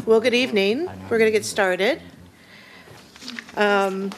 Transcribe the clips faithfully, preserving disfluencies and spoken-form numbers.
Well, good evening. We're going to get started. Um,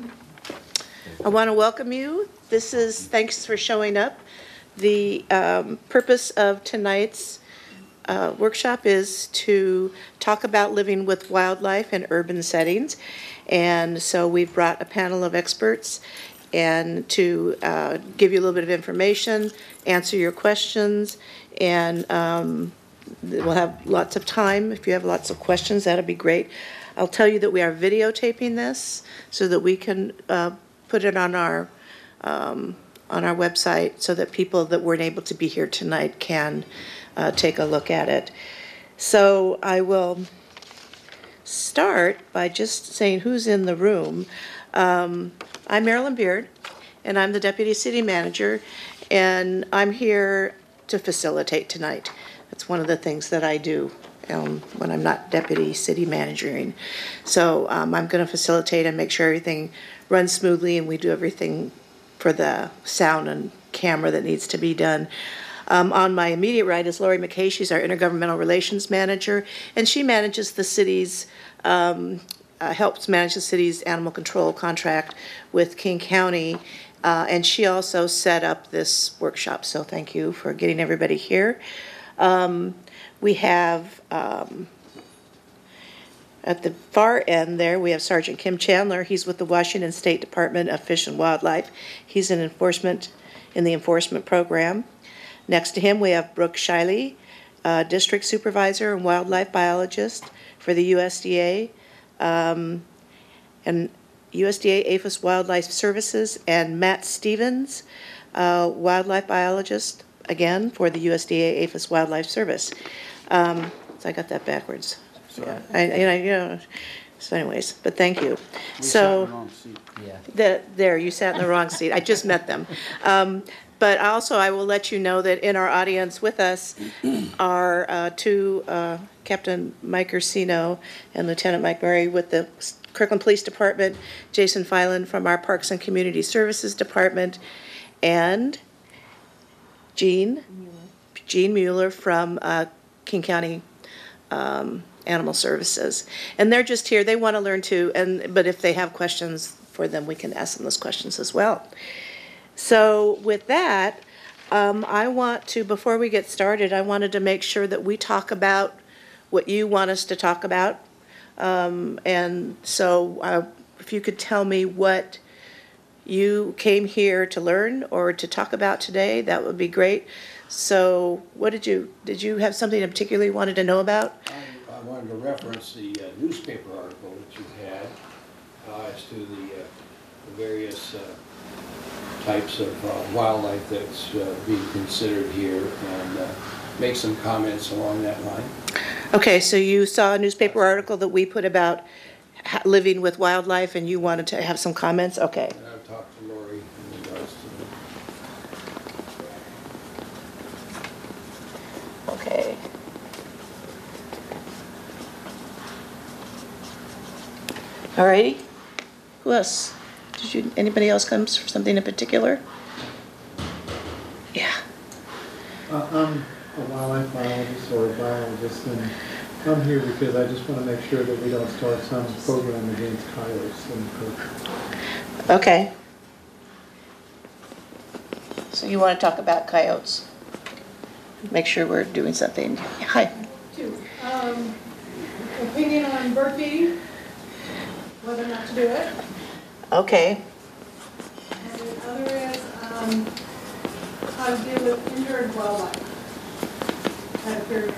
I want to welcome you. This is, thanks for showing up. The um, purpose of tonight's uh, workshop is to talk about living with wildlife in urban settings. And so we've brought a panel of experts and to uh, give you a little bit of information, answer your questions, and um, we'll have lots of time. If you have lots of questions, that'll be great. I'll tell you that we are videotaping this so that we can uh, put it on our um, on our website so that people that weren't able to be here tonight can uh, take a look at it. So I will start by just saying who's in the room. Um, I'm Marilyn Beard, and I'm the Deputy City Manager, and I'm here to facilitate tonight. That's one of the things that I do um, when I'm not Deputy City Managering. So um, I'm going to facilitate and make sure everything runs smoothly, and we do everything for the sound and camera that needs to be done. Um, on my immediate right is Lori McKay. She's our Intergovernmental Relations Manager, and she manages the city's um, Uh, helps manage the city's animal control contract with King County, uh, and she also set up this workshop, so thank you for getting everybody here. Um, we have, um, at the far end there, we have Sergeant Kim Chandler. He's with the Washington State Department of Fish and Wildlife. He's in enforcement, in the enforcement program. Next to him, we have Brooke Shiley, uh, District Supervisor and Wildlife Biologist for the U S D A. Um, and U S D A APHIS Wildlife Services, and Matt Stevens, uh, wildlife biologist, again, for the U S D A APHIS Wildlife Service. Um, so I got that backwards. Sorry. Yeah, I, and I, you know, so anyways, but thank you. We so, sat in the wrong seat. Yeah. The, there, you sat in the wrong seat. I just met them. Um, But also, I will let you know that in our audience with us are uh, two, uh, Captain Mike Ursino and Lieutenant Mike Murray with the Kirkland Police Department, Jason Filan from our Parks and Community Services Department, and Gene, Gene Mueller from uh, King County um, Animal Services. And they're just here. They want to learn too, and but if they have questions for them, we can ask them those questions as well. So with that, um, I want to, before we get started, I wanted to make sure that we talk about what you want us to talk about. Um, and so uh, if you could tell me what you came here to learn or to talk about today, that would be great. So what did you, did you have something in particular you wanted to know about? I, I wanted to reference the uh, newspaper article that you had uh, as to the, uh, the various uh, types of uh, wildlife that's uh, being considered here, and uh, make some comments along that line. Okay, so you saw a newspaper article that we put about living with wildlife, and you wanted to have some comments? Okay. And I've talked to Lori in regards to that. Okay. All righty. Who else? Did you, anybody else comes for something in particular? Yeah. Uh, I'm a wildlife biologist or a biologist, and I'm here because I just want to make sure that we don't start some program against coyotes in the country. Okay. So you want to talk about coyotes? Make sure we're doing something. Hi. Two. Um, opinion on bird feeding, whether or not to do it. Okay. And the other is um, how to deal with injured wildlife at a period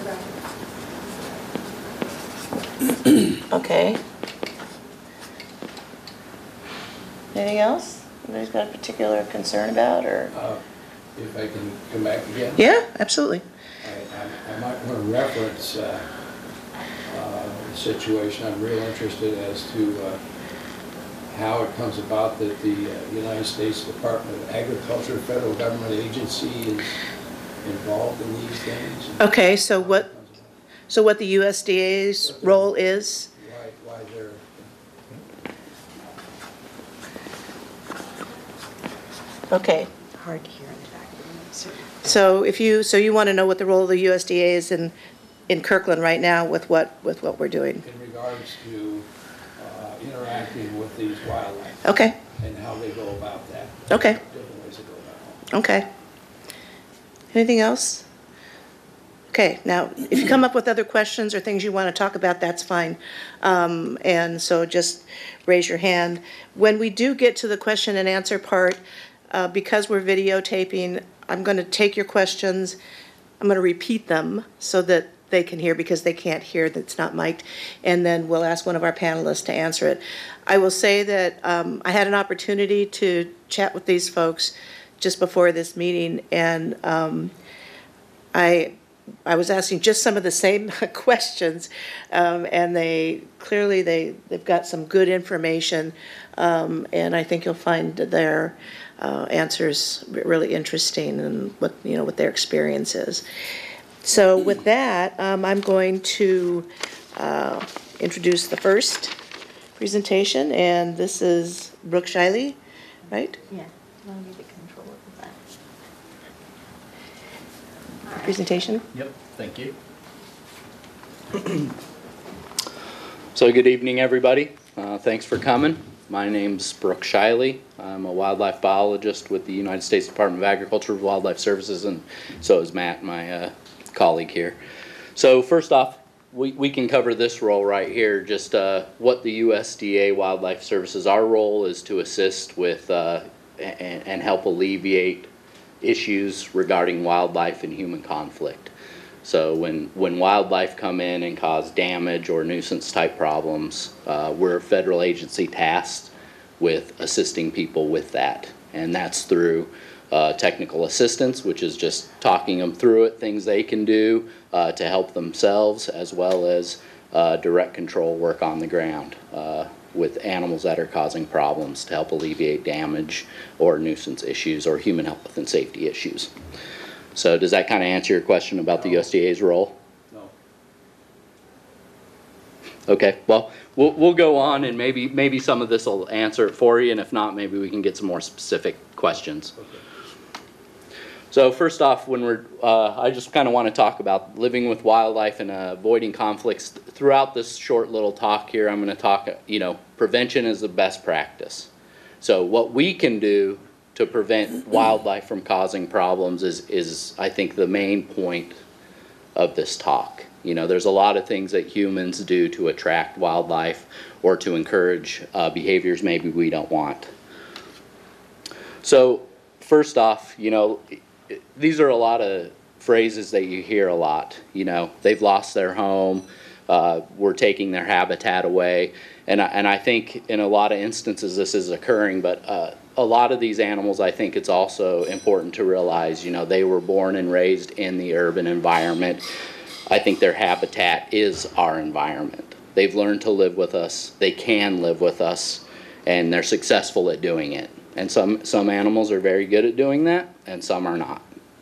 of action. Okay. Anything else? Anybody's got a particular concern about, or? Uh, if I can come back again? Yeah, absolutely. I, I, I might want to reference uh, uh, the situation. I'm real interested as to uh, how it comes about that the uh, United States Department of Agriculture, federal government agency, is involved in these things. Okay, so what, so what the U S D A's role is? Why, why they're... Okay. Hard to hear in the back. So if you, so you want to know what the role of the U S D A is in in Kirkland right now with what, with what we're doing. In regards to uh, interacting with these wildlife Okay, and how they go about that. Okay. Different ways to go about it. okay. Anything else? Okay, now, if you come up with other questions or things you want to talk about, that's fine. Um, And so just raise your hand. When we do get to the question and answer part, uh, because we're videotaping, I'm going to take your questions, I'm going to repeat them so that they can hear, because they can't hear, that's not mic'd, and then we'll ask one of our panelists to answer it. I will say that um, I had an opportunity to chat with these folks just before this meeting, and um, I I was asking just some of the same questions, um, and they clearly they they've got some good information, um, and I think you'll find their uh, answers really interesting and what you know what their experience is. So with that, um, I'm going to uh, introduce the first presentation, and this is Brooke Shiley, right? Yeah, I'll need the control of that. Presentation. Yep, thank you. So good evening, everybody. Uh, thanks for coming. My name's Brooke Shiley. I'm a wildlife biologist with the United States Department of Agriculture and Wildlife Services, and so is Matt, my uh, colleague here. So first off, we, we can cover this role right here, just uh, what the U S D A Wildlife Services, our role is to assist with uh, and, and help alleviate issues regarding wildlife and human conflict. So when, when wildlife come in and cause damage or nuisance type problems, uh, we're a federal agency tasked with assisting people with that. And that's through uh, technical assistance, which is just talking them through it, things they can do uh, to help themselves, as well as uh, direct control work on the ground uh, with animals that are causing problems to help alleviate damage or nuisance issues or human health and safety issues. So does that kind of answer your question about the U S D A's role? No. Okay, well, we'll, we'll go on, and maybe, maybe some of this will answer it for you, and if not, maybe we can get some more specific questions. Okay. So first off, when we're, uh, I just kind of want to talk about living with wildlife and uh, avoiding conflicts. Throughout this short little talk here, I'm going to talk, you know, prevention is the best practice. So what we can do to prevent wildlife from causing problems is, is, I think, the main point of this talk. You know, there's a lot of things that humans do to attract wildlife or to encourage uh, behaviors maybe we don't want. So first off, you know, these are a lot of phrases that you hear a lot. You know, they've lost their home, uh, we're taking their habitat away, and I, and I think in a lot of instances this is occurring, but uh, a lot of these animals, I think it's also important to realize, you know, they were born and raised in the urban environment. I think their habitat is our environment. They've learned to live with us, they can live with us, and they're successful at doing it. And some, some animals are very good at doing that, and some are not.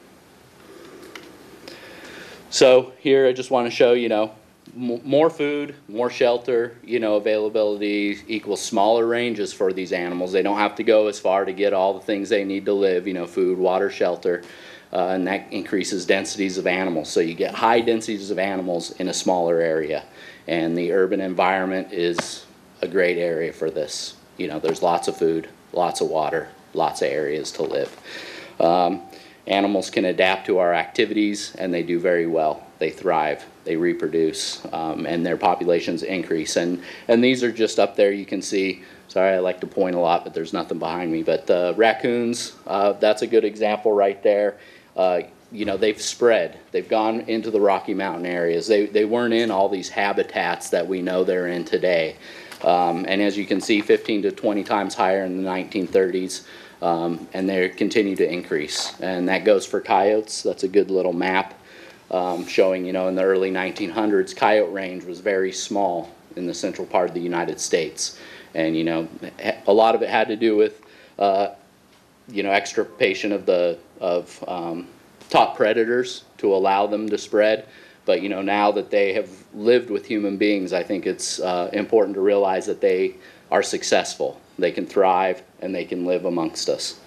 So here I just want to show, you know, m more food, more shelter, you know, availability equals smaller ranges for these animals. They don't have to go as far to get all the things they need to live, you know, food, water, shelter, uh, and that increases densities of animals. So you get high densities of animals in a smaller area, and the urban environment is a great area for this. You know, there's lots of food, lots of water, lots of areas to live. Um, animals can adapt to our activities, and they do very well. They thrive, they reproduce, um, and their populations increase. And, and these are just up there, you can see. Sorry, I like to point a lot, but there's nothing behind me. But uh, raccoons, uh, that's a good example right there. Uh, you know, they've spread. They've gone into the Rocky Mountain areas. They, they weren't in all these habitats that we know they're in today. Um, and as you can see, fifteen to twenty times higher in the nineteen thirties, um, and they continue to increase. And that goes for coyotes. That's a good little map um, showing, you know, in the early nineteen hundreds, coyote range was very small in the central part of the United States. And, you know, a lot of it had to do with, uh, you know, extirpation of the of um, top predators to allow them to spread. But, you know, now that they have lived with human beings, I think it's uh, important to realize that they are successful. They can thrive, and they can live amongst us.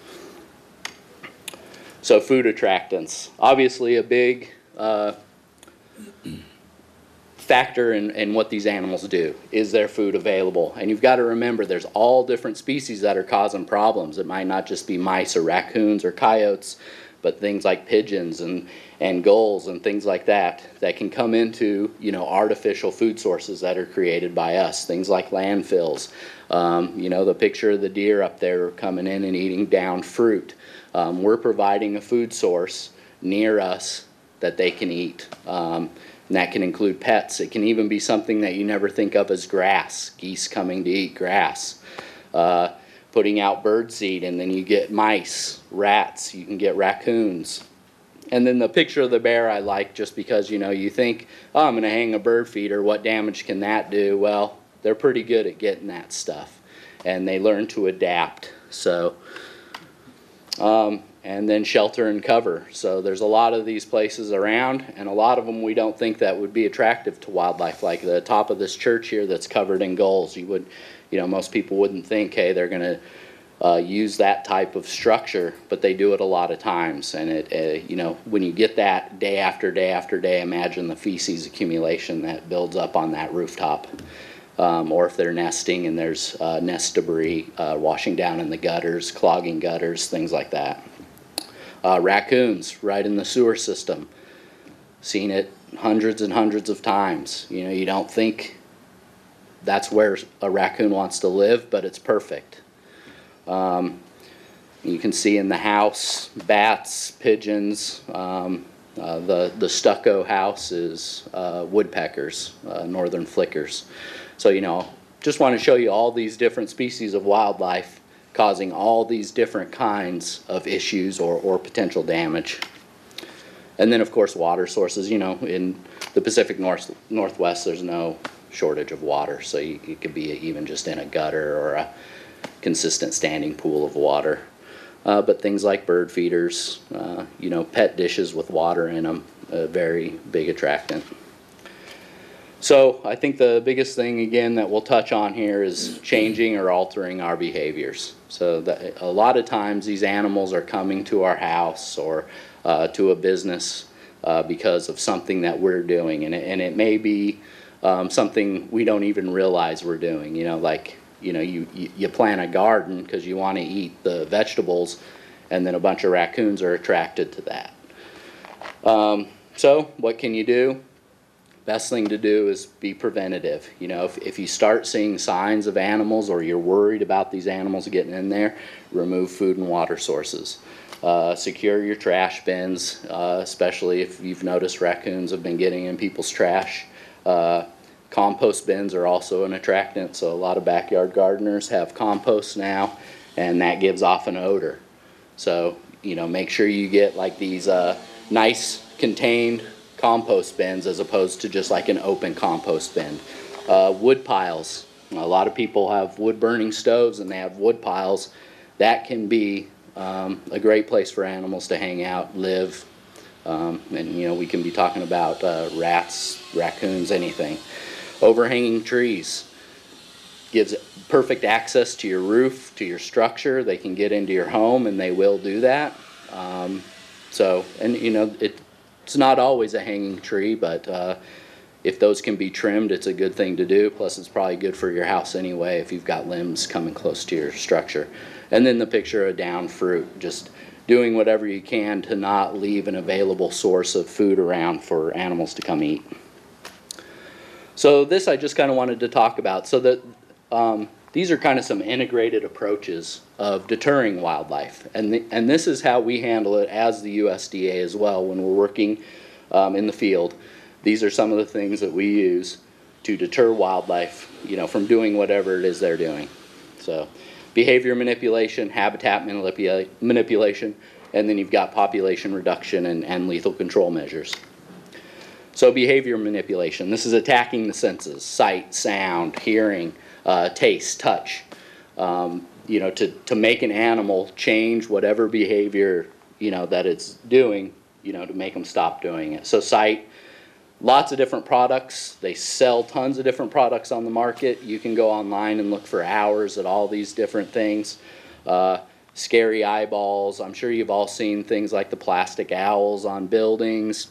So food attractants. Obviously a big, uh, factor in, in what these animals do. Is there food available? And you've got to remember there's all different species that are causing problems. It might not just be mice or raccoons or coyotes, but things like pigeons and, and gulls and things like that that can come into, you know, artificial food sources that are created by us. Things like landfills. Um, you know, the picture of the deer up there coming in and eating down fruit. Um, we're providing a food source near us that they can eat. Um, and that can include pets. It can even be something that you never think of as grass, geese coming to eat grass. Uh, putting out bird seed, and then you get mice, rats, you can get raccoons. And then the picture of the bear I like just because, you know, you think, oh, I'm going to hang a bird feeder, what damage can that do? Well, they're pretty good at getting that stuff, and they learn to adapt. So, um, and then shelter and cover. So there's a lot of these places around, and a lot of them we don't think that would be attractive to wildlife. Like the top of this church here that's covered in gulls. You would, you know, most people wouldn't think, hey, they're going to uh, use that type of structure, but they do it a lot of times. And it, uh, you know, when you get that day after day after day, imagine the feces accumulation that builds up on that rooftop. Um, or if they're nesting and there's uh, nest debris uh, washing down in the gutters, clogging gutters, things like that. Uh, raccoons right in the sewer system. Seen it hundreds and hundreds of times. You know, you don't think that's where a raccoon wants to live, but it's perfect. Um, you can see in the house, bats, pigeons. Um, uh, the, the stucco house is uh, woodpeckers, uh, northern flickers. So, you know, just want to show you all these different species of wildlife causing all these different kinds of issues or, or potential damage. And then, of course, water sources. You know, in the Pacific North, Northwest, there's no shortage of water. So you, you could be even just in a gutter or a consistent standing pool of water. Uh, but things like bird feeders, uh, you know, pet dishes with water in them, a very big attractant. So I think the biggest thing, again, that we'll touch on here is changing or altering our behaviors. So that a lot of times these animals are coming to our house or uh, to a business uh, because of something that we're doing. And it, and it may be um, something we don't even realize we're doing. You know, like, you know, you, you, you plant a garden because you want to eat the vegetables, and then a bunch of raccoons are attracted to that. Um, so what can you do? Best thing to do is be preventative. You know, if, if you start seeing signs of animals or you're worried about these animals getting in there, remove food and water sources. Uh, secure your trash bins, uh, especially if you've noticed raccoons have been getting in people's trash. Uh, compost bins are also an attractant, so a lot of backyard gardeners have compost now, and that gives off an odor. So, you know, make sure you get like these uh, nice contained compost bins as opposed to just like an open compost bin. Uh, wood piles. A lot of people have wood burning stoves and they have wood piles. That can be um, a great place for animals to hang out, live, um, and you know, we can be talking about uh, rats, raccoons, anything. Overhanging trees gives perfect access to your roof, to your structure. They can get into your home, and they will do that. Um, so, and you know, it It's not always a hanging tree, but uh, if those can be trimmed, it's a good thing to do. Plus, it's probably good for your house anyway if you've got limbs coming close to your structure. And then the picture of down fruit, just doing whatever you can to not leave an available source of food around for animals to come eat. So this I just kind of wanted to talk about. So that um, these are kind of some integrated approaches of deterring wildlife. And, the, and this is how we handle it as the U S D A as well when we're working um, in the field. These are some of the things that we use to deter wildlife, you know, from doing whatever it is they're doing. So behavior manipulation, habitat manipula manipulation, and then you've got population reduction and, and lethal control measures. So behavior manipulation, this is attacking the senses, sight, sound, hearing, uh, taste, touch, um, you know, to, to make an animal change whatever behavior, you know, that it's doing, you know, to make them stop doing it. So sight, lots of different products. They sell tons of different products on the market. You can go online and look for hours at all these different things. Uh, scary eyeballs. I'm sure you've all seen things like the plastic owls on buildings.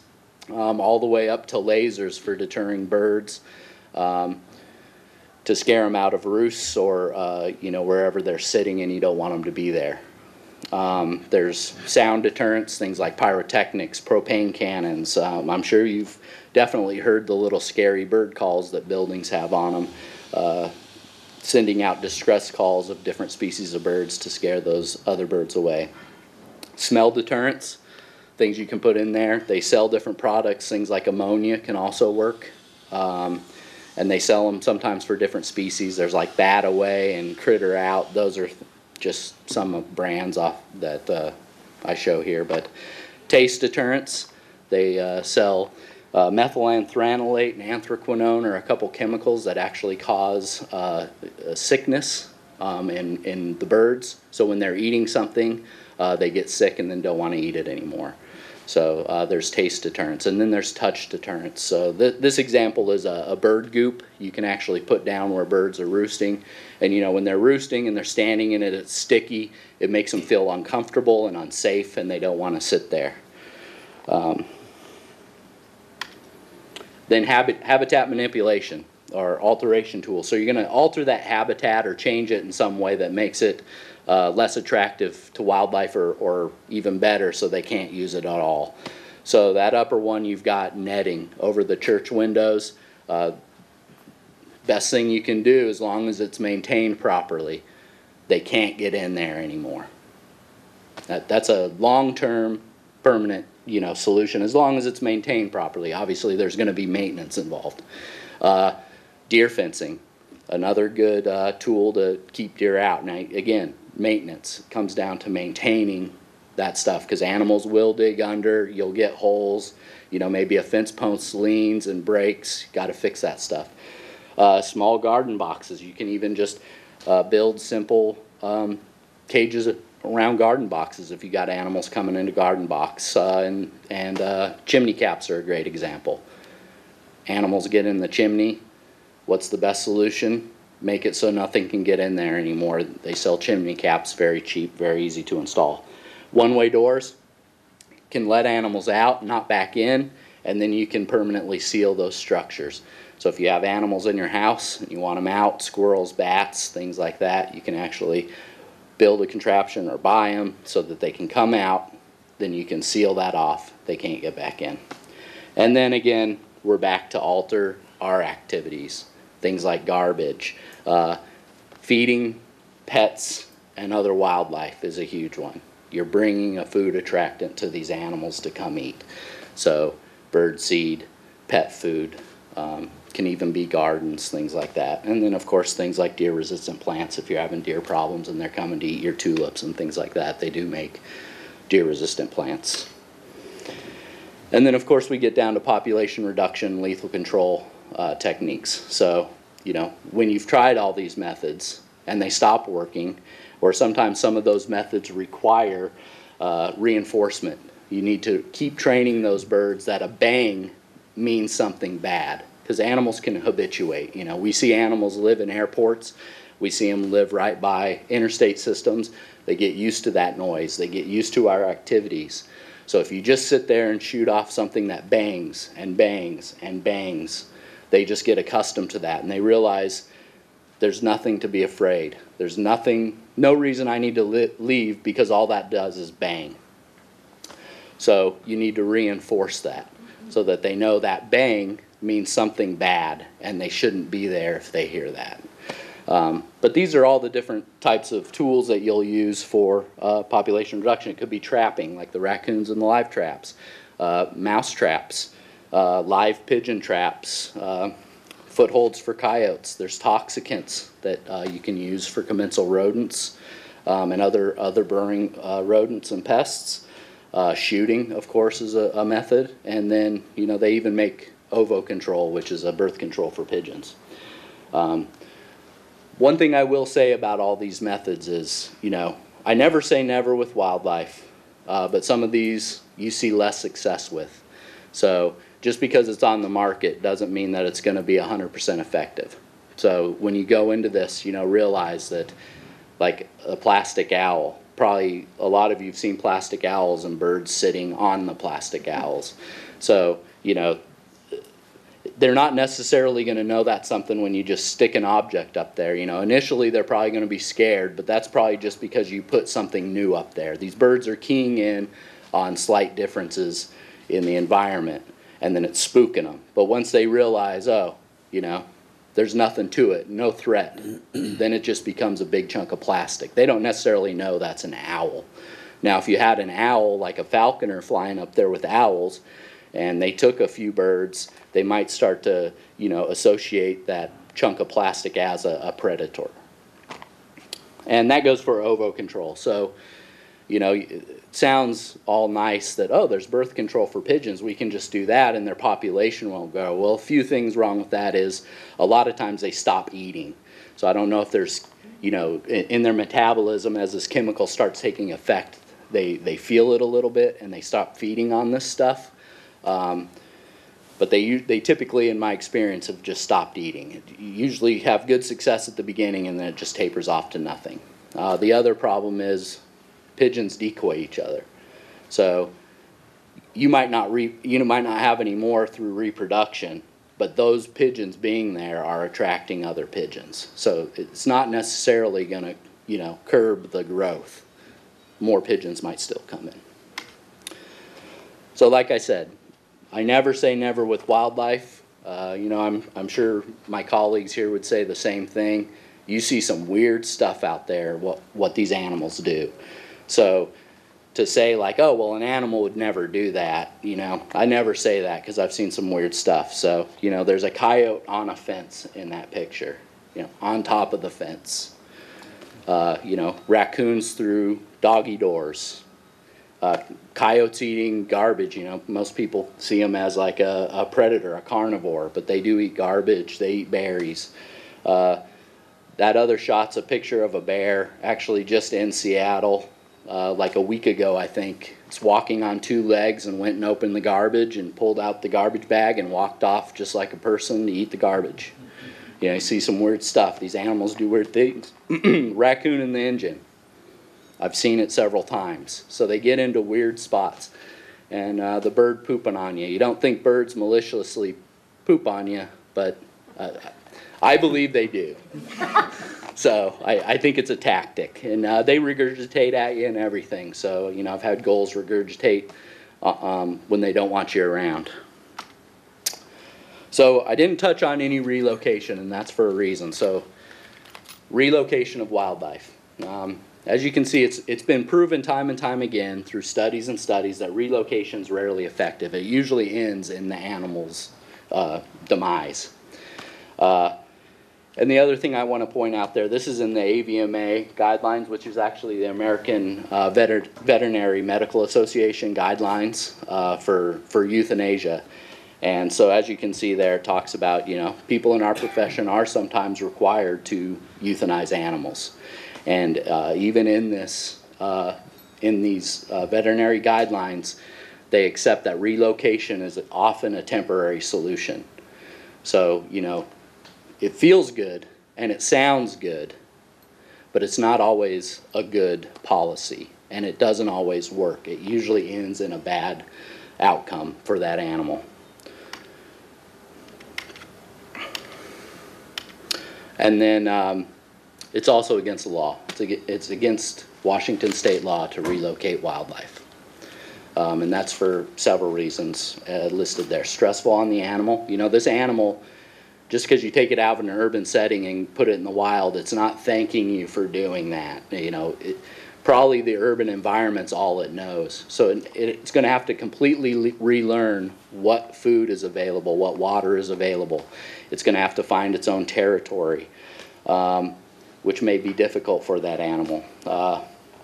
um, all the way up to lasers for deterring birds, um, to scare them out of roosts or, uh, you know, wherever they're sitting and you don't want them to be there. Um, there's sound deterrents, things like pyrotechnics, propane cannons. Um, I'm sure you've definitely heard the little scary bird calls that buildings have on them, uh, sending out distress calls of different species of birds to scare those other birds away. Smell deterrents, things you can put in there. They sell different products, things like ammonia can also work. Um, and they sell them sometimes for different species. There's like Bat Away and Critter Out. Those are just some of brands off that uh, I show here. But taste deterrents, they uh, sell uh, methylantranolate and anthraquinone are a couple chemicals that actually cause uh, sickness um, in, in the birds. So when they're eating something, uh, they get sick and then don't want to eat it anymore. So uh, there's taste deterrents, and then there's touch deterrents. So th this example is a, a bird goop you can actually put down where birds are roosting. And you know, when they're roosting and they're standing in it, it's sticky. It makes them feel uncomfortable and unsafe, and they don't want to sit there. Um, then habit, habitat manipulation or alteration tools. So you're going to alter that habitat or change it in some way that makes it Uh, less attractive to wildlife or, or even better, so they can't use it at all. So that upper one, you've got netting over the church windows. Uh, best thing you can do, as long as it's maintained properly, they can't get in there anymore. That, that's a long-term, permanent, you know, solution, as long as it's maintained properly. Obviously, there's going to be maintenance involved. Uh, deer fencing, another good uh, tool to keep deer out. Now, again, maintenance comes down to maintaining that stuff, because animals will dig under. You'll get holes, you know, maybe a fence post leans and breaks. Got to fix that stuff. Uh, small garden boxes, you can even just uh, build simple um, cages around garden boxes if you got animals coming into garden box. Uh, and and uh, chimney caps are a great example. Animals get in the chimney. What's the best solution? Make it so nothing can get in there anymore. They sell chimney caps, very cheap, very easy to install. One-way doors can let animals out, not back in, and then you can permanently seal those structures. So if you have animals in your house and you want them out, squirrels, bats, things like that, you can actually build a contraption or buy them so that they can come out. Then you can seal that off. They can't get back in. And then again, we're back to alter our activities. Things like garbage. Uh, feeding pets and other wildlife is a huge one. You're bringing a food attractant to these animals to come eat. So bird seed, pet food, um, can even be gardens, things like that. And then of course things like deer resistant plants. If you're having deer problems and they're coming to eat your tulips and things like that, they do make deer resistant plants. And then of course we get down to population reduction, lethal control uh, techniques. So, you know, when you've tried all these methods and they stop working, or sometimes some of those methods require uh, reinforcement. You need to keep training those birds that a bang means something bad, because animals can habituate. You know, we see animals live in airports. We see them live right by interstate systems. They get used to that noise. They get used to our activities. So if you just sit there and shoot off something that bangs and bangs and bangs, they just get accustomed to that, and they realize there's nothing to be afraid. There's nothing, no reason I need to li leave, because all that does is bang. So you need to reinforce that so that they know that bang means something bad and they shouldn't be there if they hear that. Um, but these are all the different types of tools that you'll use for uh, population reduction. It could be trapping, like the raccoons and the live traps, uh, mouse traps, uh, live pigeon traps, uh, footholds for coyotes. There's toxicants that uh, you can use for commensal rodents um, and other, other burrowing uh, rodents and pests. Uh, shooting, of course, is a, a method. And then, you know, they even make ovo control, which is a birth control for pigeons. Um, one thing I will say about all these methods is, you know, I never say never with wildlife, uh, but some of these you see less success with. So just because it's on the market doesn't mean that it's going to be one hundred percent effective. So when you go into this, you know, realize that, like a plastic owl, probably a lot of you have seen plastic owls and birds sitting on the plastic owls. So you know, they're not necessarily going to know that's something when you just stick an object up there. You know, initially they're probably going to be scared, but that's probably just because you put something new up there. These birds are keying in on slight differences in the environment, and then it's spooking them. But once they realize, oh, you know, there's nothing to it, no threat, then it just becomes a big chunk of plastic. They don't necessarily know that's an owl. Now, if you had an owl, like a falconer flying up there with owls, and they took a few birds, they might start to, you know, associate that chunk of plastic as a, a predator. And that goes for ovo control. So, you know, it sounds all nice that, oh, there's birth control for pigeons, we can just do that and their population won't grow. Well, a few things wrong with that is a lot of times they stop eating. So I don't know if there's, you know, in, in their metabolism, as this chemical starts taking effect, they, they feel it a little bit and they stop feeding on this stuff. Um, but they, they typically, in my experience, have just stopped eating. You usually have good success at the beginning and then it just tapers off to nothing. Uh, the other problem is pigeons decoy each other. So you might not re, you might not have any more through reproduction, but those pigeons being there are attracting other pigeons. So it's not necessarily going to, you know, curb the growth. More pigeons might still come in. So like I said, I never say never with wildlife. Uh, you know, I'm, I'm sure my colleagues here would say the same thing. You see some weird stuff out there, what, what these animals do. So to say like, oh, well, an animal would never do that, you know, I never say that because I've seen some weird stuff. So, you know, there's a coyote on a fence in that picture, you know, on top of the fence. Uh, you know, raccoons through doggy doors. Uh, coyotes eating garbage, you know, most people see them as like a, a predator, a carnivore, but they do eat garbage, they eat berries. Uh, that other shot's a picture of a bear, actually just in Seattle, uh, like a week ago, I think. It's walking on two legs and went and opened the garbage and pulled out the garbage bag and walked off just like a person to eat the garbage. You know, you see some weird stuff. These animals do weird things. Raccoon in the engine. I've seen it several times. So they get into weird spots. And uh, the bird pooping on you. You don't think birds maliciously poop on you, but uh, I believe they do. So I, I think it's a tactic. And uh, they regurgitate at you and everything. So, you know, I've had gulls regurgitate uh, um, when they don't want you around. So I didn't touch on any relocation, and that's for a reason. So relocation of wildlife. Um, As you can see, it's, it's been proven time and time again through studies and studies that relocation is rarely effective. It usually ends in the animal's uh, demise. Uh, and the other thing I want to point out there, this is in the A V M A guidelines, which is actually the American uh, Veter Veterinary Medical Association guidelines uh, for, for euthanasia. And so as you can see there, it talks about, you know, people in our profession are sometimes required to euthanize animals. And uh, even in this, uh, in these uh, veterinary guidelines, they accept that relocation is often a temporary solution. So, you know, it feels good and it sounds good, but it's not always a good policy, and it doesn't always work. It usually ends in a bad outcome for that animal. And then um, it's also against the law. It's, ag it's against Washington state law to relocate wildlife. Um, and that's for several reasons uh, listed there. Stressful on the animal. You know, this animal, just because you take it out of an urban setting and put it in the wild, it's not thanking you for doing that. You know, it, probably the urban environment's all it knows. So it, it's going to have to completely relearn what food is available, what water is available. It's going to have to find its own territory, um, which may be difficult for that animal. Uh,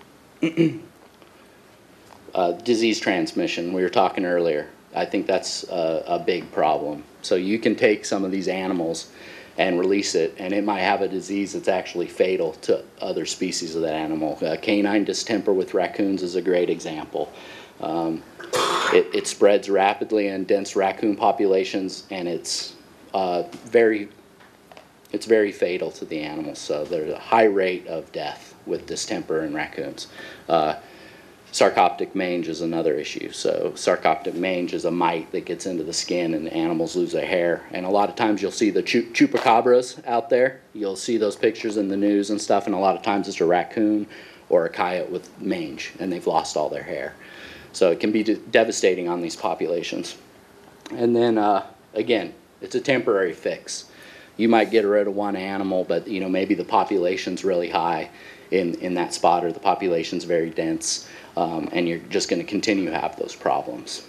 uh, disease transmission, we were talking earlier. I think that's a, a big problem. So you can take some of these animals and release it, and it might have a disease that's actually fatal to other species of that animal. Uh, canine distemper with raccoons is a great example. Um, it, it spreads rapidly in dense raccoon populations, and it's uh, very, it's very fatal to the animals. So there's a high rate of death with distemper in raccoons. Uh, Sarcoptic mange is another issue. So sarcoptic mange is a mite that gets into the skin and animals lose their hair. And a lot of times you'll see the chu chupacabras out there. You'll see those pictures in the news and stuff, and a lot of times it's a raccoon or a coyote with mange, and they've lost all their hair. So it can be de devastating on these populations. And then, uh, again, it's a temporary fix. You might get rid of one animal, but you know, maybe the population's really high in, in that spot, or the population's very dense. Um, and you're just going to continue to have those problems.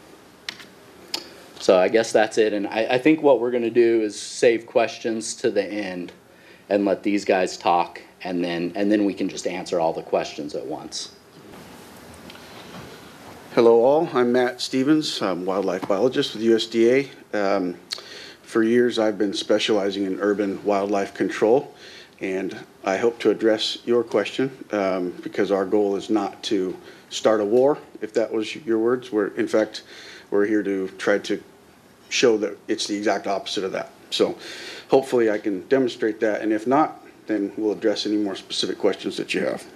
So I guess that's it. And I, I think what we're going to do is save questions to the end and let these guys talk, and then, and then we can just answer all the questions at once. Hello all, I'm Matt Stevens. I'm a wildlife biologist with U S D A. Um, for years I've been specializing in urban wildlife control. And I hope to address your question, um, because our goal is not to start a war, if that was your words. We're, in fact, we're here to try to show that it's the exact opposite of that. So hopefully I can demonstrate that, and if not, then we'll address any more specific questions that you have.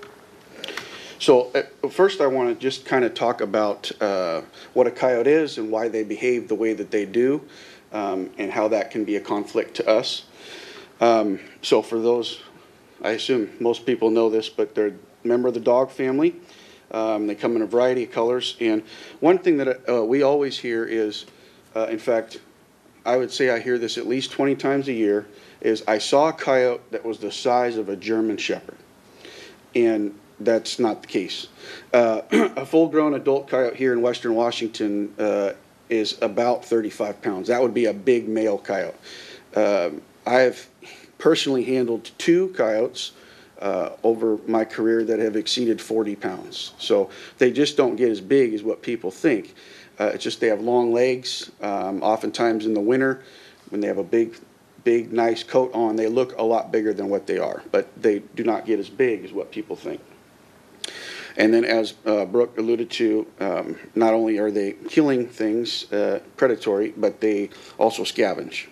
So uh, first I want to just kind of talk about uh, what a coyote is and why they behave the way that they do, um, and how that can be a conflict to us. Um, so for those, I assume most people know this, but they're a member of the dog family. Um, they come in a variety of colors. And one thing that uh, we always hear is, uh, in fact, I would say I hear this at least twenty times a year, is I saw a coyote that was the size of a German Shepherd. And that's not the case. Uh, a full-grown adult coyote here in Western Washington uh, is about thirty-five pounds. That would be a big male coyote. Um, I've personally handled two coyotes uh, over my career that have exceeded forty pounds. So they just don't get as big as what people think. Uh, it's just they have long legs. Um, oftentimes in the winter, when they have a big, big, nice coat on, they look a lot bigger than what they are. But they do not get as big as what people think. And then, as uh, Brooke alluded to, um, not only are they killing things, uh, predatory, but they also scavenge.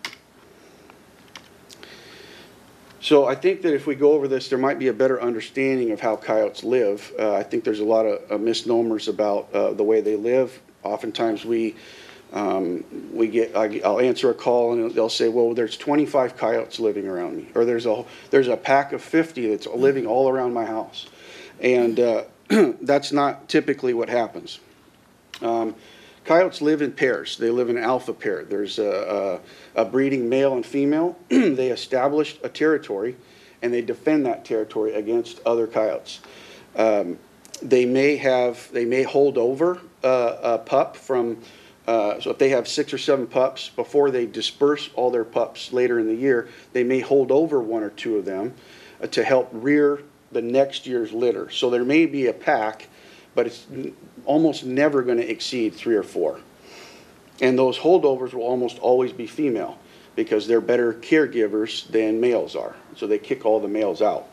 So I think that if we go over this, there might be a better understanding of how coyotes live. Uh, I think there's a lot of uh, misnomers about uh, the way they live. Oftentimes we um, we get I, I'll answer a call and they'll say, "Well, there's twenty-five coyotes living around me," or "There's a there's a pack of fifty that's living all around my house," and uh, that's not typically what happens. Um, Coyotes live in pairs. They live in an alpha pair. There's a, a, a breeding male and female. They establish a territory, and they defend that territory against other coyotes. Um, they may have, they may hold over uh, a pup from, uh, so if they have six or seven pups, before they disperse all their pups later in the year, they may hold over one or two of them uh, to help rear the next year's litter. So there may be a pack, but it's almost never going to exceed three or four. And those holdovers will almost always be female because they're better caregivers than males are. So they kick all the males out.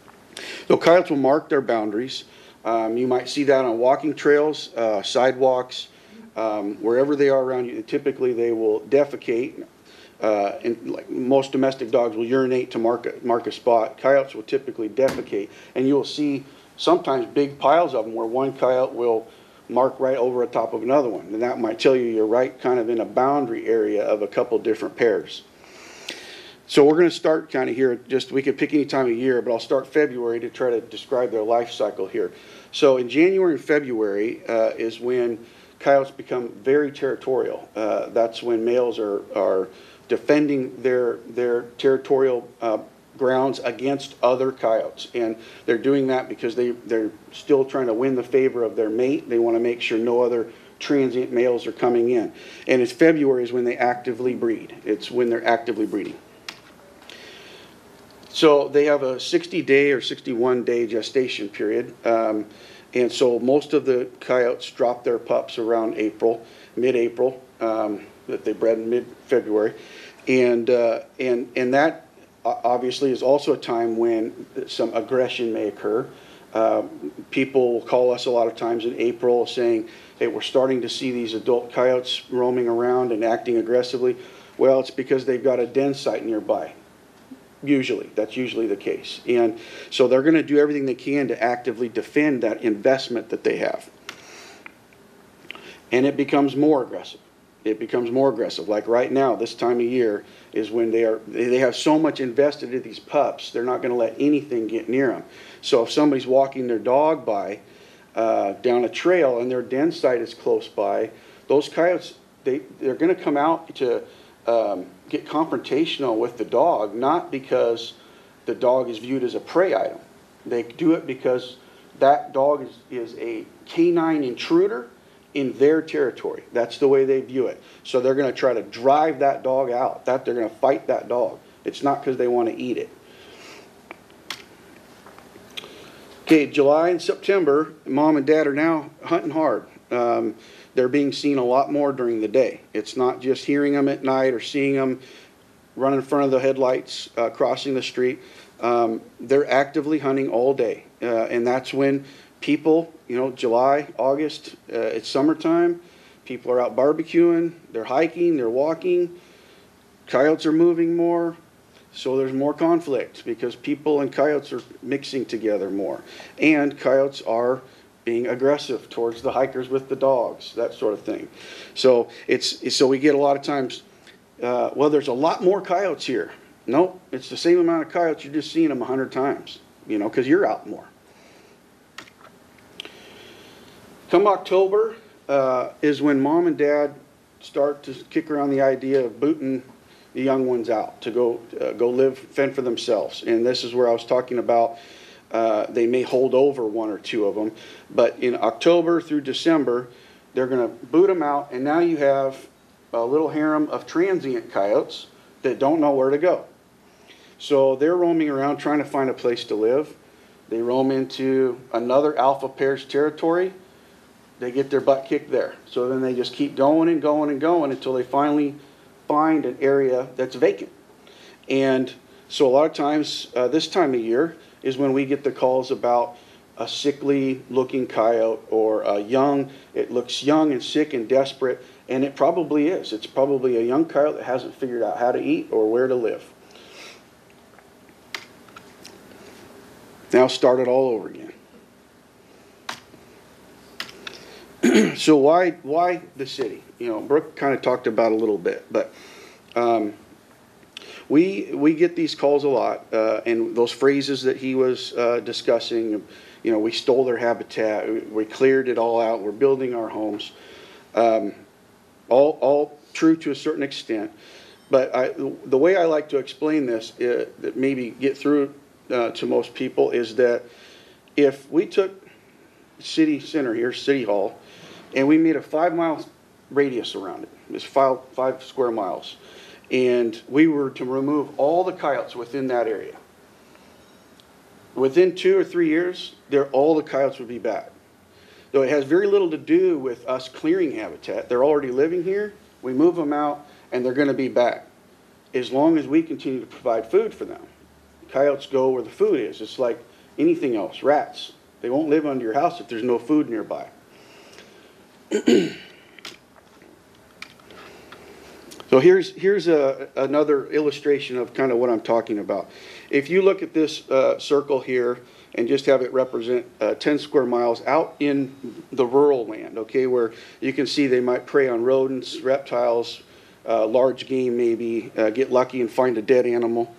So coyotes will mark their boundaries. Um, you might see that on walking trails, uh, sidewalks, um, wherever they are around you. Typically they will defecate. Uh, and like most domestic dogs will urinate to mark a, mark a spot. Coyotes will typically defecate. And you will see sometimes big piles of them where one coyote will mark right over the top of another one. And that might tell you you're right kind of in a boundary area of a couple different pairs. So we're going to start kind of here, just we could pick any time of year, but I'll start February to try to describe their life cycle here. So in January and February uh, is when coyotes become very territorial. Uh, that's when males are, are defending their, their territorial uh, grounds against other coyotes, and they're doing that because they they're still trying to win the favor of their mate. They want to make sure no other transient males are coming in, and it's February is when they actively breed. It's when they're actively breeding. So they have a sixty day or sixty-one day gestation period, um, and so most of the coyotes drop their pups around April, mid-April, um, that they bred in mid-February, and uh, and and that obviously is also a time when some aggression may occur. Uh, people will call us a lot of times in April saying, hey, we're starting to see these adult coyotes roaming around and acting aggressively. Well, it's because they've got a den site nearby. Usually, that's usually the case. And so they're going to do everything they can to actively defend that investment that they have. And it becomes more aggressive. It becomes more aggressive. Like right now, this time of year is when they are, they have so much invested in these pups, they're not going to let anything get near them. So if somebody's walking their dog by uh, down a trail and their den site is close by, those coyotes, they, they're going to come out to um, get confrontational with the dog, not because the dog is viewed as a prey item. They do it because that dog is, is a canine intruder in their territory. That's the way they view it. So they're going to try to drive that dog out. That they're going to fight that dog. It's not because they want to eat it. Okay, July and September, mom and dad are now hunting hard. Um, they're being seen a lot more during the day. It's not just hearing them at night or seeing them running in front of the headlights, uh, crossing the street. Um, they're actively hunting all day. Uh, and that's when people, you know, July, August, uh, it's summertime. People are out barbecuing, they're hiking, they're walking. Coyotes are moving more. So there's more conflict because people and coyotes are mixing together more. And coyotes are being aggressive towards the hikers with the dogs, that sort of thing. So it's so we get a lot of times, uh, well, there's a lot more coyotes here. No, it's the same amount of coyotes. You're just seeing them a hundred times, you know, because you're out more. Come October uh, is when mom and dad start to kick around the idea of booting the young ones out to go uh, go live, fend for themselves. And this is where I was talking about uh, they may hold over one or two of them. But in October through December, they're going to boot them out. And now you have a little harem of transient coyotes that don't know where to go. So they're roaming around trying to find a place to live. They roam into another alpha pair's territory. They get their butt kicked there. So then they just keep going and going and going until they finally find an area that's vacant. And so a lot of times uh, this time of year is when we get the calls about a sickly looking coyote or a young, it looks young and sick and desperate, and it probably is. It's probably a young coyote that hasn't figured out how to eat or where to live. Now start it all over again. So why why the city? You know, Brooke kind of talked about it a little bit, but um, we we get these calls a lot, uh, and those phrases that he was uh, discussing. You know, we stole their habitat, we cleared it all out, we're building our homes. Um, all all true to a certain extent, but I, the way I like to explain this, uh, that maybe get through uh, to most people, is that if we took city center here, City Hall, and we made a five mile radius around it. It's five, five square miles. And we were to remove all the coyotes within that area. Within two or three years, there all the coyotes would be back. Though it has very little to do with us clearing habitat. They're already living here. We move them out, and they're going to be back. As long as we continue to provide food for them. Coyotes go where the food is. It's like anything else. Rats. They won't live under your house if there's no food nearby. So here's here's a, another illustration of kind of what I'm talking about. If you look at this uh, circle here and just have it represent uh, ten square miles out in the rural land, okay, where you can see they might prey on rodents, reptiles, uh, large game maybe, uh, get lucky and find a dead animal.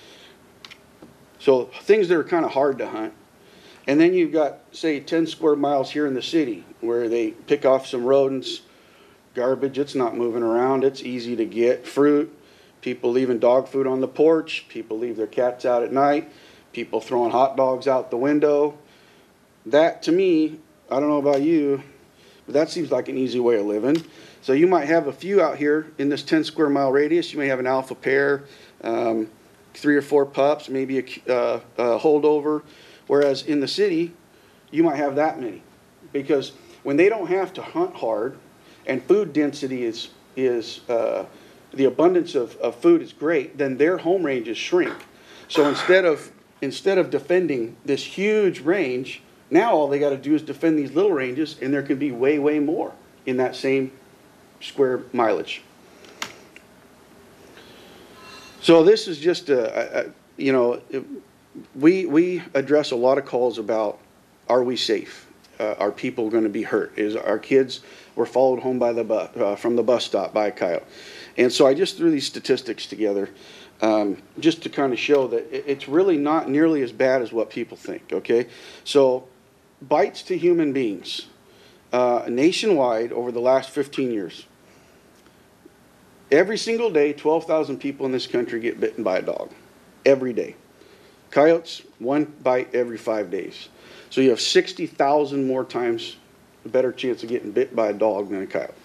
So things that are kind of hard to hunt. And then you've got, say, ten square miles here in the city where they pick off some rodents, garbage, it's not moving around, it's easy to get, fruit, people leaving dog food on the porch, people leave their cats out at night, people throwing hot dogs out the window. That, to me, I don't know about you, but that seems like an easy way of living. So you might have a few out here in this ten square mile radius. You may have an alpha pair, um, three or four pups, maybe a, uh, a holdover. Whereas in the city, you might have that many. Because when they don't have to hunt hard and food density is, is uh, the abundance of, of food is great, then their home ranges shrink. So instead of, instead of defending this huge range, now all they got to do is defend these little ranges, and there can be way, way more in that same square mileage. So this is just a, a you know, it- we, we address a lot of calls about, are we safe? Uh, are people going to be hurt? Is our kids were followed home by the bus, uh, from the bus stop by a coyote? And so I just threw these statistics together, um, just to kind of show that it, it's really not nearly as bad as what people think, okay? So bites to human beings, uh, nationwide over the last fifteen years. Every single day, twelve thousand people in this country get bitten by a dog. Every day. Coyotes, one bite every five days. So you have sixty thousand more times a better chance of getting bit by a dog than a coyote.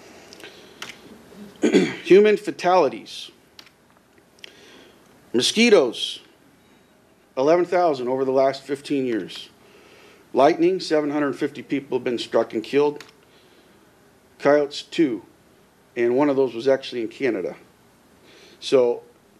Human fatalities. Mosquitoes, eleven thousand over the last fifteen years. Lightning, seven hundred fifty people have been struck and killed. Coyotes, two. And one of those was actually in Canada. So,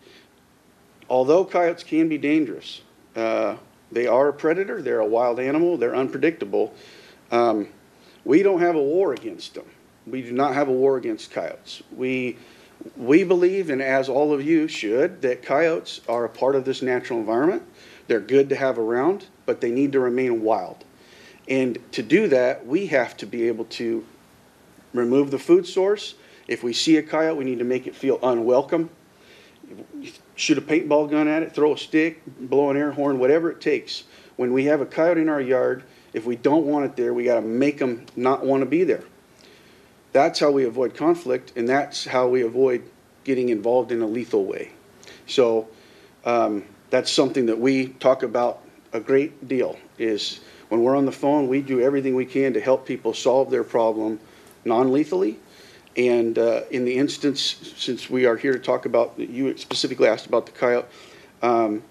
although coyotes can be dangerous, uh, they are a predator, they're a wild animal, they're unpredictable. Um, we don't have a war against them. We do not have a war against coyotes. We, we believe, and as all of you should, that coyotes are a part of this natural environment. They're good to have around, but they need to remain wild. And to do that, we have to be able to remove the food source. If we see a coyote, we need to make it feel unwelcome. Shoot a paintball gun at it, throw a stick, blow an air horn, whatever it takes. When we have a coyote in our yard, if we don't want it there, we got to make them not want to be there. That's how we avoid conflict, and that's how we avoid getting involved in a lethal way. So um, that's something that we talk about a great deal, is when we're on the phone, we do everything we can to help people solve their problem non-lethally. And uh, in the instance, since we are here to talk about, you specifically asked about the coyote, um,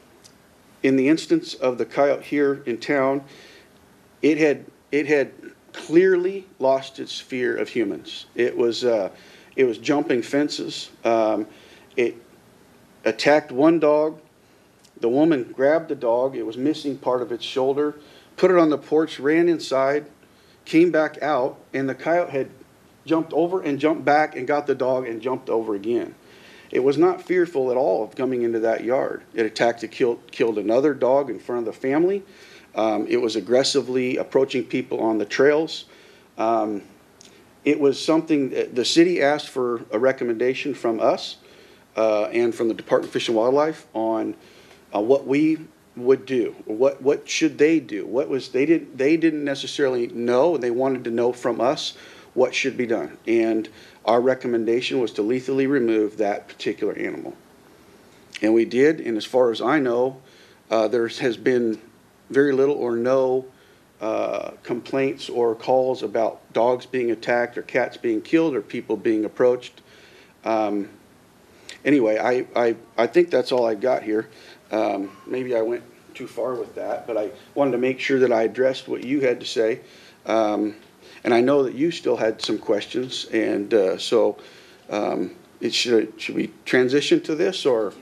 in the instance of the coyote here in town, it had it had clearly lost its fear of humans. It was uh, it was jumping fences. Um, it attacked one dog. The woman grabbed the dog. It was missing part of its shoulder, put it on the porch, ran inside, came back out, and the coyote had jumped over and jumped back and got the dog and jumped over again. It was not fearful at all of coming into that yard. It attacked and killed, killed another dog in front of the family. Um, it was aggressively approaching people on the trails. Um, it was something that the city asked for a recommendation from us uh, and from the Department of Fish and Wildlife on uh, what we would do. What what should they do? What was they didn't they didn't necessarily know. They wanted to know from us what should be done. And our recommendation was to lethally remove that particular animal. And we did, and as far as I know, uh, there has been very little or no uh, complaints or calls about dogs being attacked or cats being killed or people being approached. Um, anyway, I, I, I think that's all I got here. Um, maybe I went too far with that, but I wanted to make sure that I addressed what you had to say. Um, And I know that you still had some questions, and uh, so um, it should, should we transition to this, or?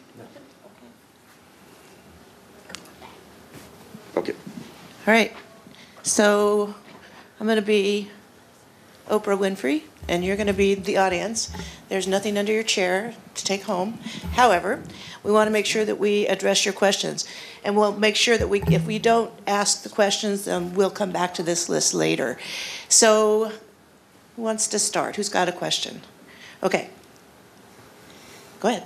Okay. All right, so I'm going to be Oprah Winfrey, and you're going to be the audience. There's nothing under your chair to take home. However, we want to make sure that we address your questions. And we'll make sure that we, if we don't ask the questions, then we'll come back to this list later. So, who wants to start? Who's got a question? Okay. Go ahead.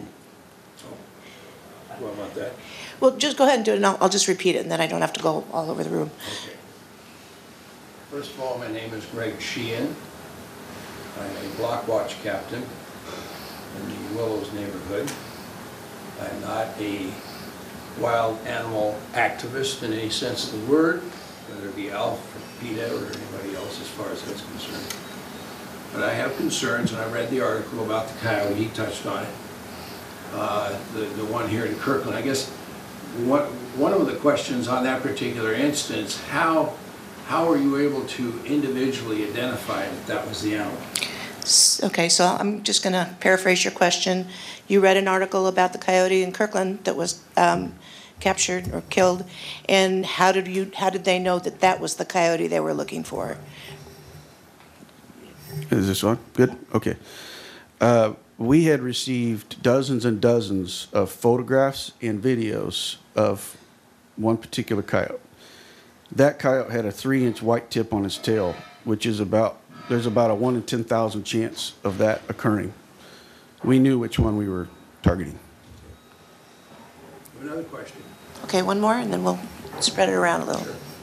What about that? Well, just go ahead and do it, and I'll, I'll just repeat it, and then I don't have to go all over the room. Okay. First of all, my name is Greg Sheehan. I'm a block watch captain in the Willows neighborhood. I'm not a wild animal activist in any sense of the word, whether it be Alf or PETA or anybody else as far as that's concerned. But I have concerns, and I read the article about the coyote, he touched on it. Uh, the, the one here in Kirkland, I guess one, one of the questions on that particular instance, how, how are you able to individually identify that that was the animal? Okay, so I'm just going to paraphrase your question. You read an article about the coyote in Kirkland that was um, captured or killed, and how did you? How did they know that that was the coyote they were looking for? Is this on? Good? Okay. Uh, we had received dozens and dozens of photographs and videos of one particular coyote. That coyote had a three-inch white tip on his tail, which is about, there's about a one in ten thousand chance of that occurring. We knew which one we were targeting. Another question. Okay, one more, and then we'll spread it around a little.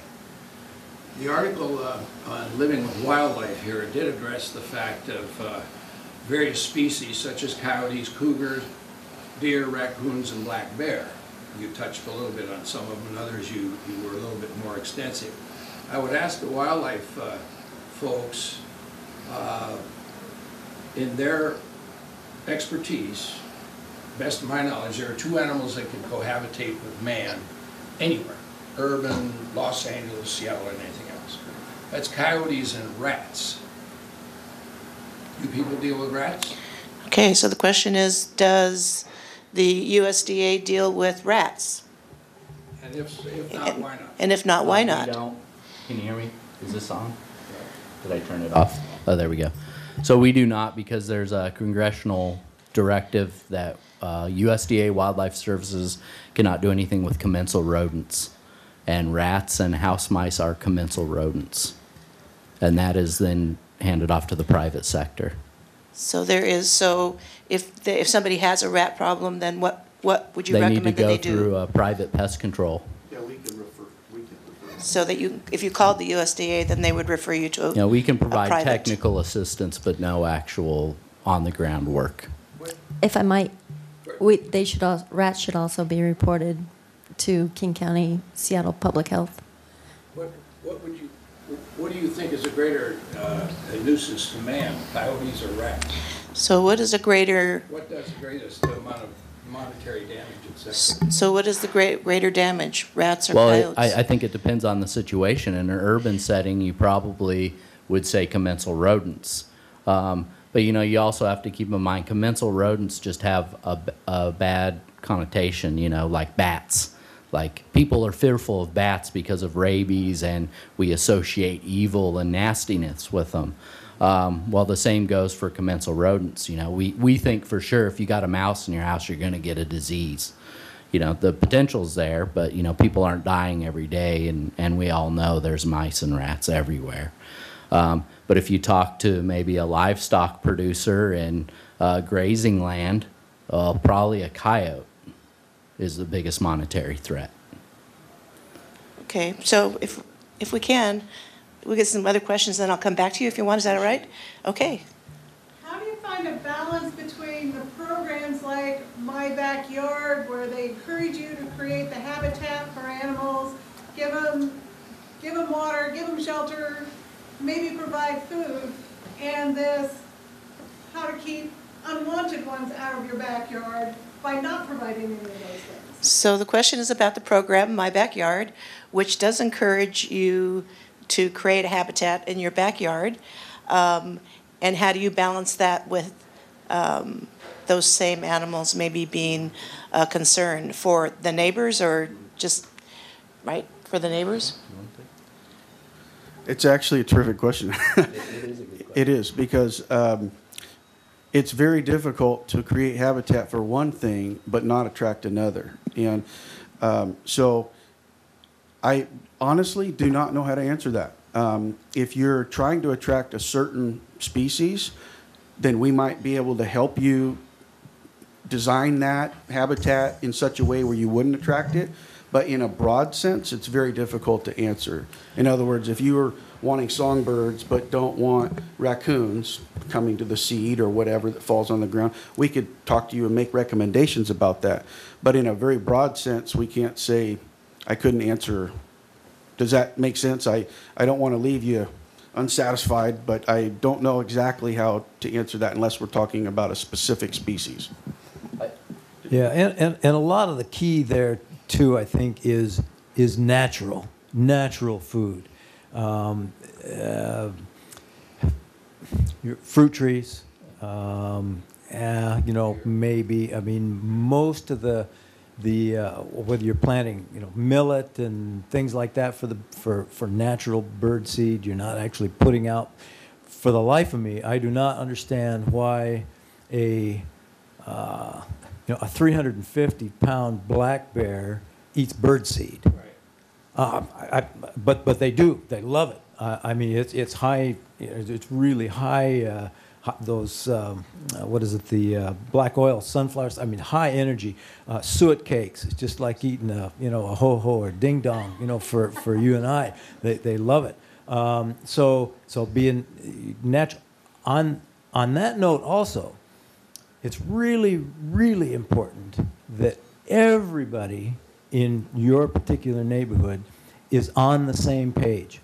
The article uh, on living with wildlife here did address the fact of uh, various species such as coyotes, cougars, deer, raccoons, and black bear. You touched a little bit on some of them, and others you, you were a little bit more extensive. I would ask the wildlife uh, folks, uh, in their expertise, best of my knowledge, there are two animals that can cohabitate with man anywhere. Urban, Los Angeles, Seattle, and anything else. That's coyotes and rats. Do people deal with rats? Okay, so the question is, does the U S D A deal with rats? And if, if not, why not? And if not, why Uh, we not? don't. Can you hear me? Is this on? Did I turn it off? Oh, there we go. So we do not, because there's a congressional directive that uh, U S D A Wildlife Services cannot do anything with commensal rodents. And rats and house mice are commensal rodents. And that is then handed off to the private sector. So there is, so if, the- if somebody has a rat problem, then what, what would you They need to recommend that go they through do? uh, private pest control. Yeah, we can refer, we can refer. So that you, if you called the U S D A, then they would refer you to You know, we can provide private. technical assistance, but no actual on-the-ground work. If I might, we, they should also, rats should also be reported to King County, Seattle Public Health. What, what would you, what do you think is a greater uh, a nuisance to man, coyotes or rats? So what is a greater, What does the greatest amount of monetary damage, et s- cetera? so what is the great, greater damage, rats or Well, it- coyotes? I, I think it depends on the situation. In an urban setting, you probably would say commensal rodents. Um, but, you know, you also have to keep in mind commensal rodents just have a, b- a bad connotation, you know, like bats. Like, people are fearful of bats because of rabies, and we associate evil and nastiness with them. Um, well, the same goes for commensal rodents. You know, we, we think for sure if you got a mouse in your house, you're going to get a disease. You know, the potential's there, but, you know, people aren't dying every day, and, and we all know there's mice and rats everywhere. Um, but if you talk to maybe a livestock producer in uh, grazing land, uh, probably a coyote is the biggest monetary threat. Okay, so if, if we can, we'll get some other questions, then I'll come back to you if you want. Is that all right? Okay. How do you find a balance between the programs like My Backyard, where they encourage you to create the habitat for animals, give them, give them water, give them shelter, maybe provide food, and this, how to keep unwanted ones out of your backyard by not providing any of those things? So the question is about the program, My Backyard, which does encourage you to create a habitat in your backyard. Um, and how do you balance that with um, those same animals maybe being a concern for the neighbors, or just, right, for the neighbors? It's actually a terrific question. It is, because um, it's very difficult to create habitat for one thing but not attract another. And um, so I honestly do not know how to answer that. Um, if you're trying to attract a certain species, then we might be able to help you design that habitat in such a way where you wouldn't attract it. But in a broad sense, it's very difficult to answer. In other words, if you were wanting songbirds but don't want raccoons coming to the seed or whatever that falls on the ground, we could talk to you and make recommendations about that. But in a very broad sense, we can't say, I couldn't answer. Does that make sense? I, I don't want to leave you unsatisfied, but I don't know exactly how to answer that unless we're talking about a specific species. Yeah, and, and, and a lot of the key there too, I think, is is natural, natural food. Um, uh, your fruit trees, um, uh, you know, maybe. I mean, most of the the uh, whether you're planting, you know, millet and things like that for the for for natural bird seed, you're not actually putting out. For the life of me, I do not understand why a uh, you know a three hundred fifty pound black bear eats birdseed. Um, I, I, but but they do. They love it. Uh, I mean, it's it's high. It's really high. Uh, hi- those um, uh, what is it? The uh, black oil sunflowers. I mean, high energy. Uh, suet cakes. It's just like eating a you know a ho ho or ding dong. You know, for, for you and I, they they love it. Um, so so being natural. On on that note, also, it's really really important that everybody in your particular neighborhood is on the same page.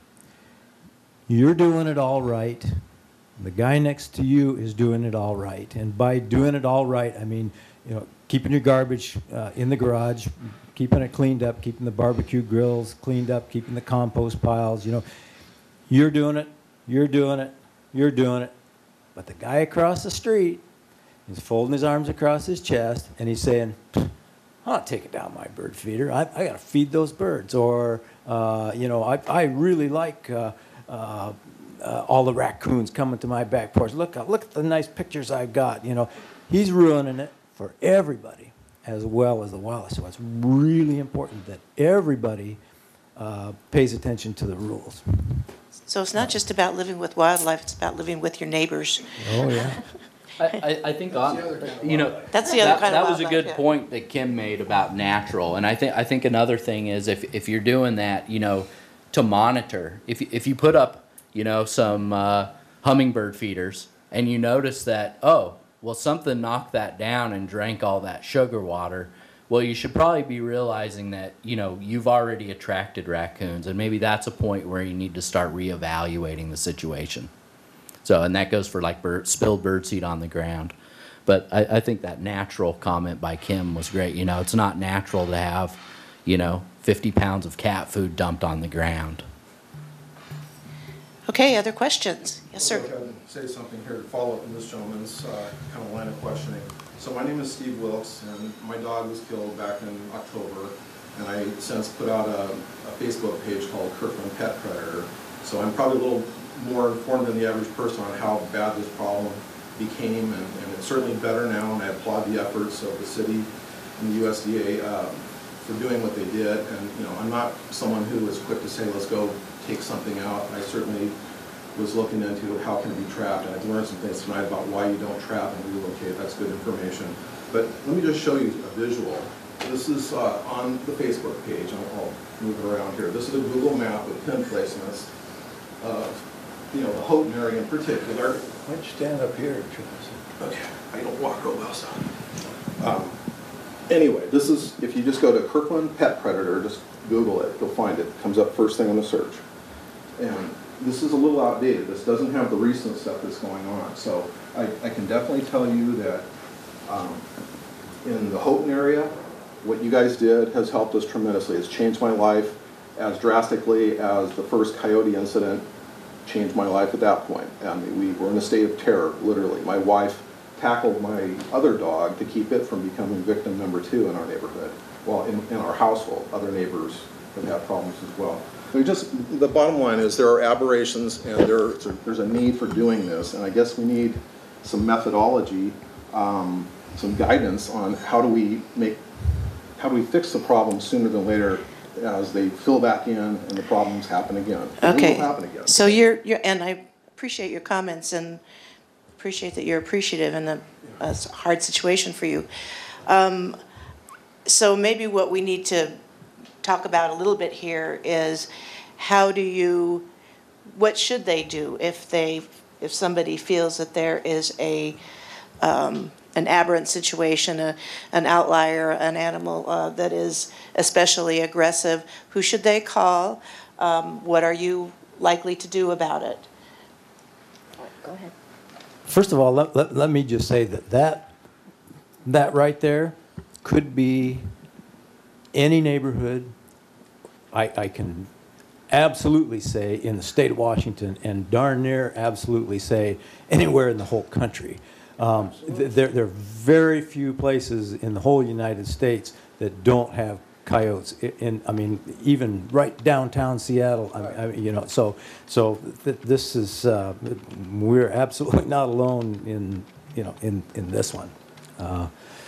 You're doing it all right. The guy next to you is doing it all right. And by doing it all right, I mean, you know, keeping your garbage uh, in the garage, keeping it cleaned up, keeping the barbecue grills cleaned up, keeping the compost piles, you know. You're doing it, you're doing it, you're doing it. But the guy across the street is folding his arms across his chest and he's saying, I'm not taking down my bird feeder. I, I got to feed those birds. Or, uh, you know, I, I really like uh, uh, uh, all the raccoons coming to my back porch. Look, look at the nice pictures I've got. You know, he's ruining it for everybody as well as the wildlife. So it's really important that everybody uh, pays attention to the rules. So it's not just about living with wildlife, it's about living with your neighbors. Oh, yeah. I, I, I think on, you know, That's the other that, kind of that was a wildlife, good yeah. point that Kim made about natural, and I think I think another thing is if if you're doing that, you know, to monitor, if if you put up, you know, some uh, hummingbird feeders, and you notice that, oh, well, something knocked that down and drank all that sugar water. Well, you should probably be realizing that, you know, you've already attracted raccoons, and maybe that's a point where you need to start reevaluating the situation. So, and that goes for like bird, spilled birdseed on the ground. But I, I think that natural comment by Kim was great. You know, it's not natural to have, you know, fifty pounds of cat food dumped on the ground. Okay, other questions? Yes, sir. I'll go ahead and say something here to follow up on this gentleman's uh, kind of line of questioning. So my name is Steve Wilkes, and my dog was killed back in October, and I since put out a, a Facebook page called Kirkland Pet Predator. So I'm probably a little more informed than the average person on how bad this problem became, and, and it's certainly better now, and I applaud the efforts of the city and the U S D A um, for doing what they did. And you know, I'm not someone who is quick to say, let's go take something out. I certainly was looking into how can it be trapped, and I've learned some things tonight about why you don't trap and relocate. That's good information. But let me just show you a visual. This is uh, on the Facebook page. I'll, I'll move it around here. This is a Google map with pin placements of, you know, the Houghton area in particular. Why don't you stand up here, Travis? Okay, I don't walk real well, so. Um, anyway, this is, if you just go to Kirkland Pet Predator, just Google it, you'll find it. It comes up first thing on the search. And this is a little outdated. This doesn't have the recent stuff that's going on. So I, I can definitely tell you that um, in the Houghton area, what you guys did has helped us tremendously. It's changed my life as drastically as the first coyote incident changed my life at that point. I mean, we were in a state of terror, literally. My wife tackled my other dog to keep it from becoming victim number two in our neighborhood. Well, in, in our household, other neighbors have had problems as well. We just, the bottom line is there are aberrations, and there, there's a need for doing this, and I guess we need some methodology, um, some guidance on how do we make, how do we fix the problem sooner than later as they fill back in and the problems happen again. Okay. It will happen again. So you're, you're, and I appreciate your comments and appreciate that you're appreciative in a, a hard situation for you. Um, so maybe what we need to talk about a little bit here is how do you, what should they do if they, if somebody feels that there is a, um, an aberrant situation, a, an outlier, an animal uh, that is especially aggressive, who should they call? Um, what are you likely to do about it? Go ahead. First of all, let, let, let me just say that, that that right there could be any neighborhood. I, I can absolutely say in the state of Washington, and darn near absolutely say anywhere in the whole country. Um, th there, there are very few places in the whole United States that don't have coyotes. In, in I mean, even right downtown Seattle. I, I, you know, so so th this is uh, we're absolutely not alone in you know, in, in this one. Uh,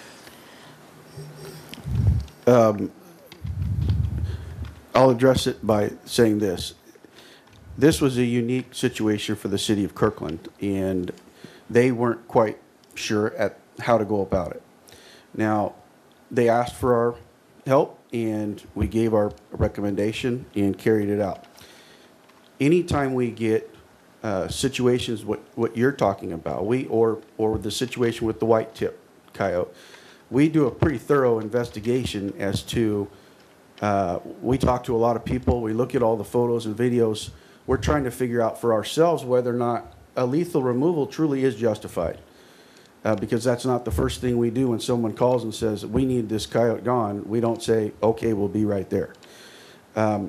I'll address it by saying this. This was a unique situation for the city of Kirkland, and they weren't quite sure at how to go about it. Now, they asked for our help, and we gave our recommendation and carried it out. Anytime we get uh, situations, what, what you're talking about, we or or the situation with the white-tip coyote, we do a pretty thorough investigation as to. Uh, we talk to a lot of people. We look at all the photos and videos. We're trying to figure out for ourselves whether or not a lethal removal truly is justified. Uh, because that's not the first thing we do when someone calls and says, we need this coyote gone. We don't say, okay, we'll be right there. Um,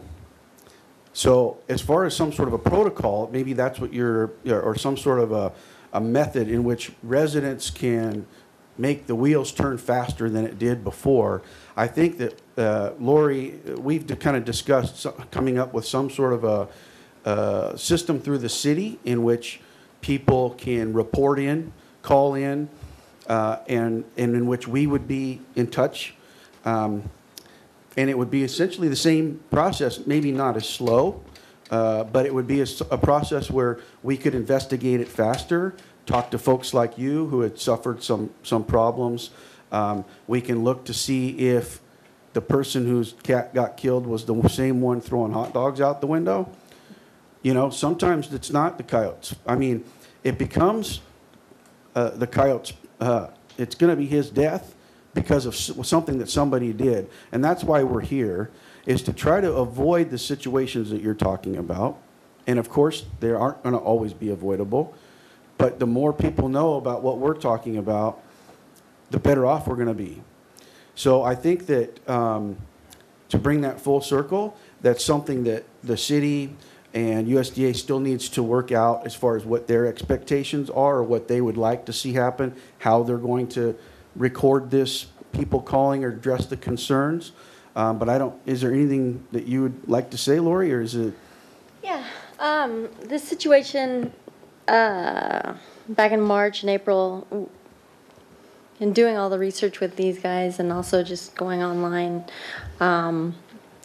so as far as some sort of a protocol, maybe that's what you're, or some sort of a, a method in which residents can make the wheels turn faster than it did before. I think that, uh, Lori, we've kind of discussed so- coming up with some sort of a, uh, system through the city in which people can report in, call in, uh, and, and in which we would be in touch. Um, and it would be essentially the same process, maybe not as slow, uh, but it would be a, s- a process where we could investigate it faster, talk to folks like you who had suffered some, some problems. Um, we can look to see if the person whose cat got killed was the same one throwing hot dogs out the window. You know, sometimes it's not the coyotes. I mean, it becomes uh, the coyotes, uh, it's going to be his death because of s- something that somebody did. And that's why we're here, is to try to avoid the situations that you're talking about. And of course, they aren't going to always be avoidable. But the more people know about what we're talking about, the better off we're going to be. So I think that um, to bring that full circle, that's something that the city and U S D A still needs to work out as far as what their expectations are or what they would like to see happen, how they're going to record this, people calling or address the concerns. Um, but I don't, is there anything that you would like to say, Lori, or is it? Yeah, um, this situation, uh, back in March and April, in doing all the research with these guys and also just going online, um,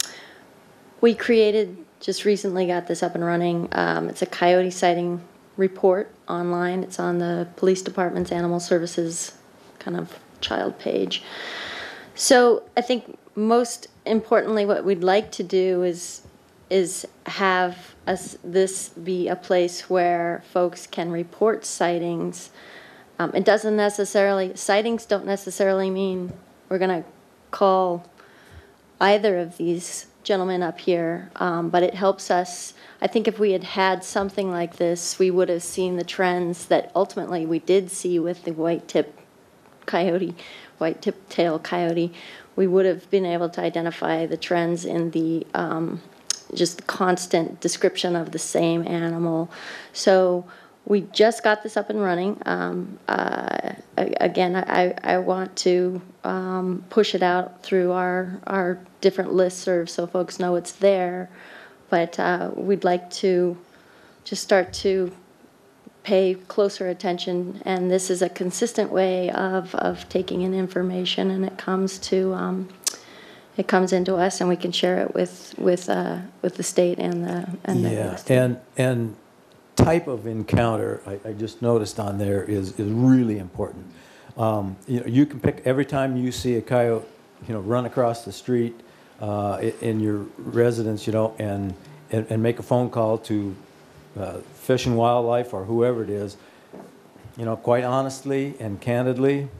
we created, just recently got this up and running. Um, it's a coyote sighting report online. It's on the police department's animal services kind of child page. So I think most importantly, what we'd like to do is is have us this be a place where folks can report sightings. Um, it doesn't necessarily, sightings don't necessarily mean we're going to call either of these gentlemen up here, um, but it helps us. I think if we had had something like this, we would have seen the trends that ultimately we did see with the white-tip coyote, white-tip tail coyote. We would have been able to identify the trends in the um, just constant description of the same animal. So we just got this up and running. Um, uh, again, I, I want to um, push it out through our, our different listservs so folks know it's there. But uh, we'd like to just start to pay closer attention. And this is a consistent way of, of taking in information, and it comes to um, it comes into us, and we can share it with with uh, with the state and the and the Yeah, state. and, and type of encounter, I, I just noticed on there, is, is really important. Um, you know, you can pick, every time you see a coyote, you know, run across the street uh, i- in your residence, you know, and, and, and make a phone call to uh, Fish and Wildlife or whoever it is, you know, quite honestly and candidly,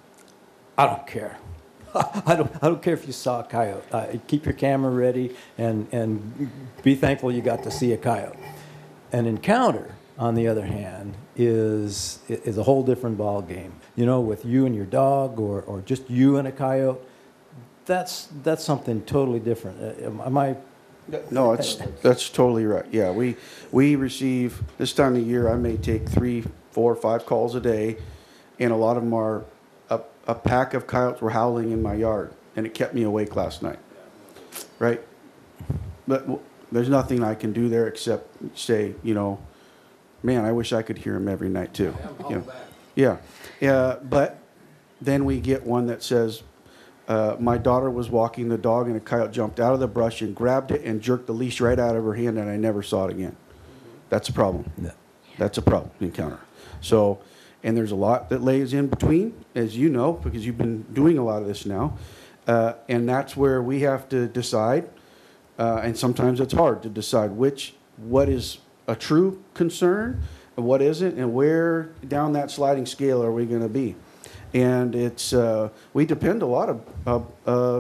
I don't care. I don't, I don't care if you saw a coyote. Uh, keep your camera ready and, and be thankful you got to see a coyote. An encounter, on the other hand, is is a whole different ball game. You know, with you and your dog, or, or just you and a coyote, that's that's something totally different. Uh, Am, am I? No, it's, that's totally right. Yeah, we, we receive, this time of year, I may take three, four, five calls a day, and a lot of them are, a, a pack of coyotes were howling in my yard, and it kept me awake last night, right? But w- there's nothing I can do there except say, you know, man, I wish I could hear them every night too. You know? Yeah, yeah, but then we get one that says, uh, my daughter was walking the dog and a coyote jumped out of the brush and grabbed it and jerked the leash right out of her hand and I never saw it again. That's a problem. Yeah. That's a problem encounter. So, and there's a lot that lays in between, as you know, because you've been doing a lot of this now. Uh, and that's where we have to decide, uh, and sometimes it's hard to decide which, what is a true concern and what isn't, and where down that sliding scale are we going to be. And it's, uh, we depend a lot of, uh, uh,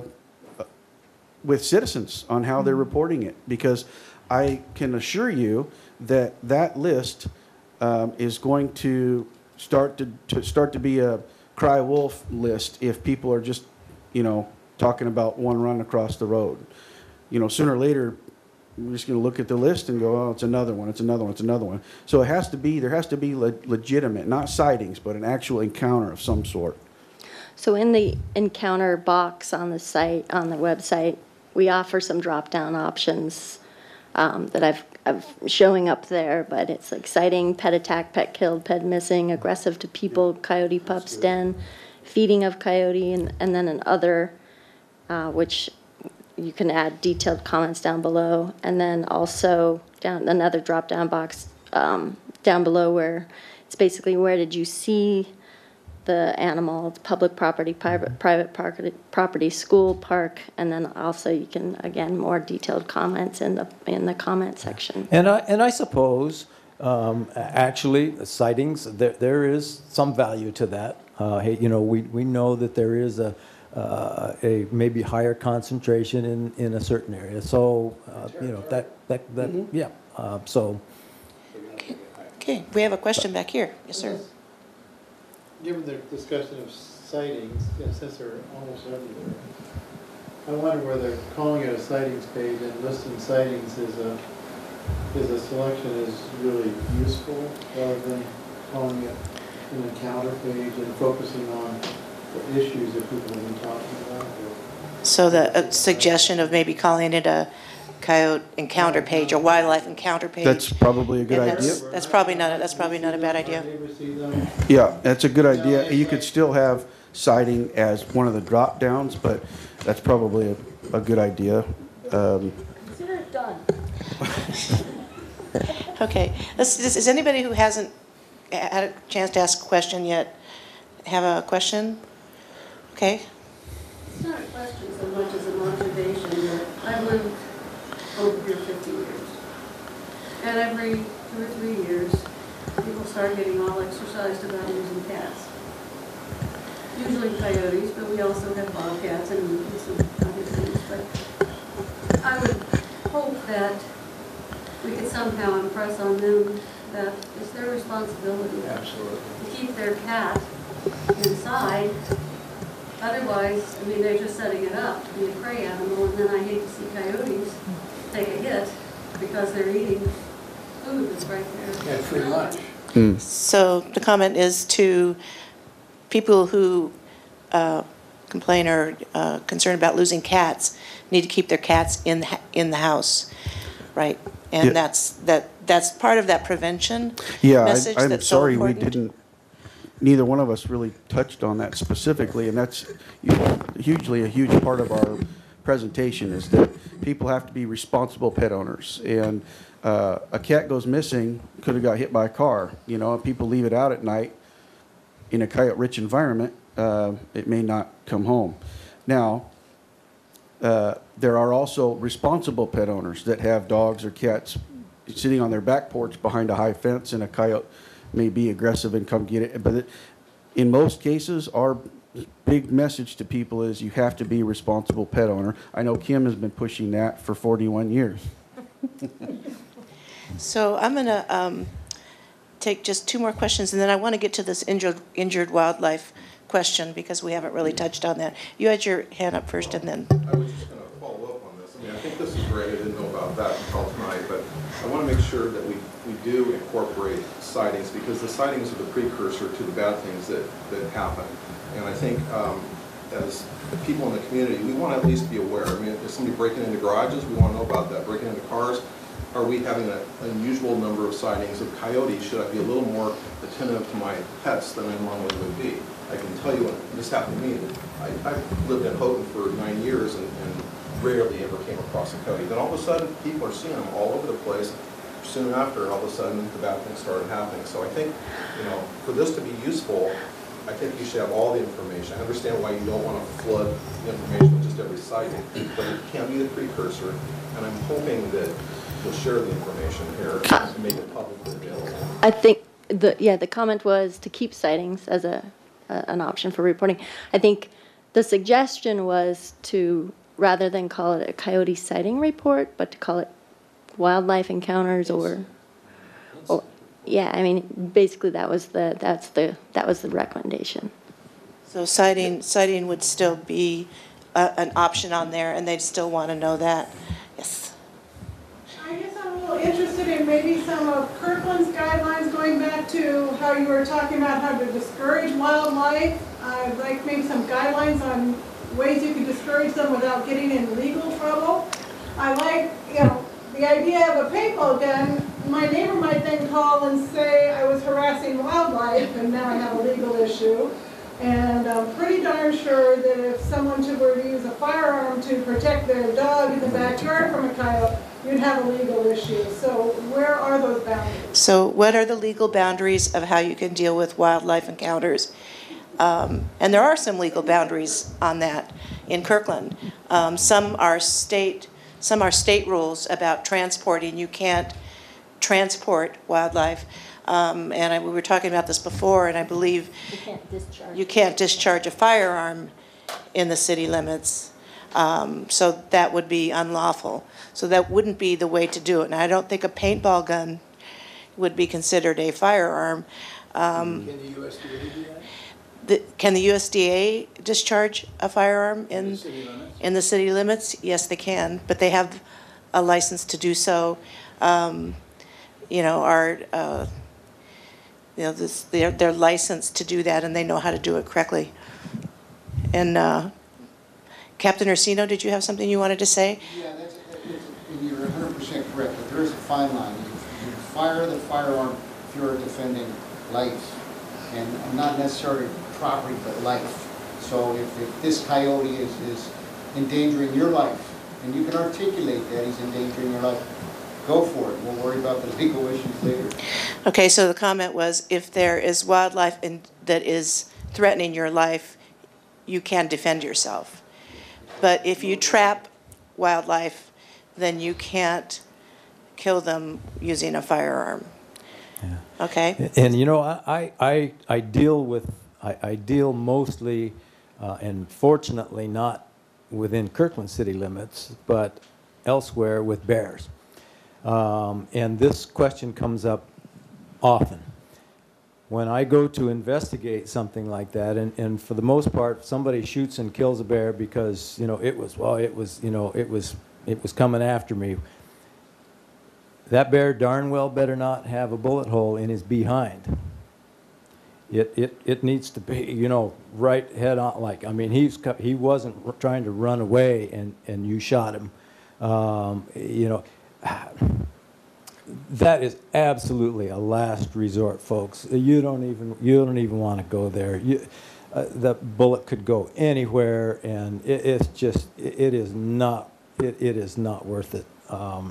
with citizens on how they're reporting it, because I can assure you that that list um, is going to start to, to start to be a cry wolf list if people are just, you know, talking about one run across the road. You know, sooner or later, we're just going to look at the list and go, oh, it's another one, it's another one, it's another one. So it has to be, there has to be le legitimate, not sightings, but an actual encounter of some sort. So in the encounter box on the site, on the website, we offer some drop-down options um, that I've, I've showing up there, but it's like sighting, pet attack, pet killed, pet missing, aggressive to people, coyote pups den, feeding of coyote, and, and then an other, uh, which you can add detailed comments down below, and then also down another drop-down box um, down below where it's basically where did you see the animal, public property, private private property, property, school, park, and then also you can again more detailed comments in the in the comment section. And I and I suppose um, actually sightings there there is some value to that. Uh, hey, you know, we we know that there is a uh, a maybe higher concentration in in a certain area. So uh, you know that that that mm-hmm. yeah. Uh, so. Okay. Okay, we have a question back here. Yes, sir. Given the discussion of sightings, yeah, since they're almost everywhere, I wonder whether calling it a sightings page and listing sightings is a is a selection is really useful, rather than calling it an encounter page and focusing on the issues that people have been talking about. So the uh, suggestion of maybe calling it a coyote encounter page or wildlife encounter page. That's probably a good And idea. that's, that's probably not a, that's probably not a bad idea. Yeah, that's a good idea. You could still have sighting as one of the drop downs, but that's probably a, a good idea. Um, Consider it done. Okay, let's, does, is anybody who hasn't had a chance to ask a question yet have a question? Okay. It's not a question so much as an observation that I've lived over here fifty years. And every two or three years, people start getting all exercised about losing cats. Usually coyotes, but we also have bobcats and some other things. But I would hope that we could somehow impress on them that it's their responsibility Absolutely. to keep their cat inside. Otherwise, I mean, they're just setting it up to be a prey animal, and then I hate to see coyotes take a hit because they're eating food that's right there. And free lunch. mm. So the comment is to people who uh, complain or uh, concerned about losing cats need to keep their cats in the, in the house, right? And Yeah. that's that that's part of that prevention Yeah, message I, I'm that's so sorry we important. didn't, neither one of us really touched on that specifically, and that's hugely a huge part of our presentation is that people have to be responsible pet owners. And uh, a cat goes missing, could have got hit by a car, you know, if people leave it out at night in a coyote-rich environment, uh, it may not come home. Now, uh, there are also responsible pet owners that have dogs or cats sitting on their back porch behind a high fence, and a coyote may be aggressive and come get it. But it, in most cases, our big message to people is you have to be a responsible pet owner. I know Kim has been pushing that for forty-one years. So I'm going to um, take just two more questions, and then I want to get to this injured unjured wildlife question because we haven't really touched on that. You had your hand up first, and then. I was just going to follow up on this. I mean, I think this is great. I didn't know about that until tonight, but I want to make sure that we, we do incorporate sightings, because the sightings are the precursor to the bad things that, that happen. And I think um, as the people in the community, we want to at least be aware. I mean, if there's somebody breaking into garages, we want to know about that. Breaking into cars, are we having an unusual number of sightings of coyotes? Should I be a little more attentive to my pets than I normally would be? I can tell you when this happened to me, I, I lived in Houghton for nine years and, and rarely ever came across a coyote. Then all of a sudden, people are seeing them all over the place. Soon after, all of a sudden, the bad things started happening. So I think, you know, for this to be useful, I think you should have all the information. I understand why you don't want to flood the information with just every sighting, but it can be the precursor, and I'm hoping that you'll share the information here and make it publicly available. I think the, yeah, the comment was to keep sightings as a, a an option for reporting. I think the suggestion was to, rather than call it a coyote sighting report, but to call it wildlife encounters or, or yeah, I mean, basically that was the, that's the, that was the recommendation. So sighting, sighting would still be a, an option on there, and they'd still want to know that. Yes. I guess I'm a little interested in maybe some of Kirkland's guidelines going back to how you were talking about how to discourage wildlife. I'd like maybe some guidelines on ways you can discourage them without getting in legal trouble. I like, you know, the idea of a paintball gun. My neighbor might then call and say I was harassing wildlife and now I have a legal issue. And I'm pretty darn sure that if someone were to use a firearm to protect their dog in the backyard from a coyote, you'd have a legal issue. So where are those boundaries? So what are the legal boundaries of how you can deal with wildlife encounters? Um, and there are some legal boundaries on that in Kirkland. Um, some are state, some are state rules about transporting. You can't transport wildlife. Um, and I, we were talking about this before, and I believe You can't discharge. you can't discharge a firearm in the city limits. Um, so that would be unlawful. So that wouldn't be the way to do it. And I don't think a paintball gun would be considered a firearm. Um, Can the U S D A do that? the, can the U S D A discharge a firearm in, In the city limits? in the city limits? Yes, they can, but they have a license to do so. Um, you know, our, uh, you know, this, they're, they're licensed to do that, and they know how to do it correctly. And uh, Captain Orsino, did you have something you wanted to say? Yeah, that's, that's, you're one hundred percent correct, but there is a fine line. You, you fire the firearm if you're defending life, and not necessarily property, but life. So if, if this coyote is, is endangering your life, and you can articulate that he's endangering your life, go for it. We'll worry about the legal issues later. Okay, so the comment was, if there is wildlife in, that is threatening your life, you can defend yourself. But if you trap wildlife, then you can't kill them using a firearm. Yeah. Okay? And you know, I, I, I deal with, I, I deal mostly, uh, and fortunately not within Kirkland city limits, but elsewhere with bears. Um, and this question comes up often. When I go to investigate something like that, and, and for the most part, somebody shoots and kills a bear because, you know, it was, well, it was, you know, it was, it was coming after me. That bear darn well better not have a bullet hole in his behind. It, it, it needs to be, you know, right head on, like, I mean, he's, he wasn't trying to run away and, and you shot him. Um, you know, that is absolutely a last resort, folks. You don't even, you don't even want to go there. You, uh, the bullet could go anywhere, and it, it's just, it, it is not, it, it is not worth it. Um,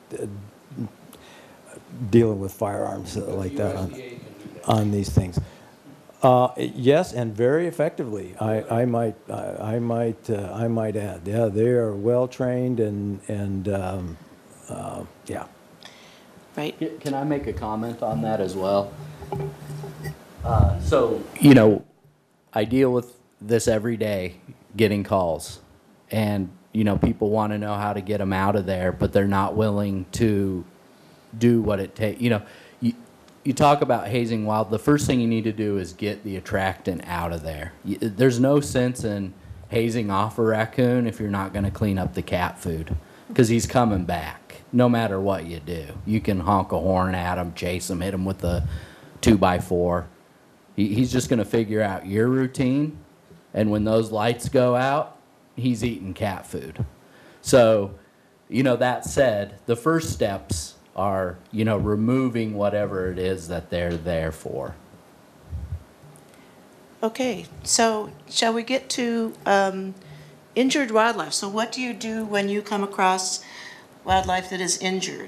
dealing with firearms uh, like that on, on these things. Uh, yes, and very effectively. I, I might, I, I might, uh, I might add. Yeah, they are well trained, and and um, uh, yeah. Right. Can I make a comment on that as well? Uh, so, you know, I deal with this every day, getting calls. And, you know, people want to know how to get them out of there, but they're not willing to do what it takes. You know, you, you talk about hazing wild. The first thing you need to do is get the attractant out of there. You, there's no sense in hazing off a raccoon if you're not going to clean up the cat food, because he's coming back. No matter what you do, you can honk a horn at him, chase him, hit him with a two by four. He, he's just going to figure out your routine, and when those lights go out, he's eating cat food. So, you know, that said, the first steps are, you know, removing whatever it is that they're there for. Okay, so shall we get to um, injured wildlife? So what do you do when you come across wildlife that is injured?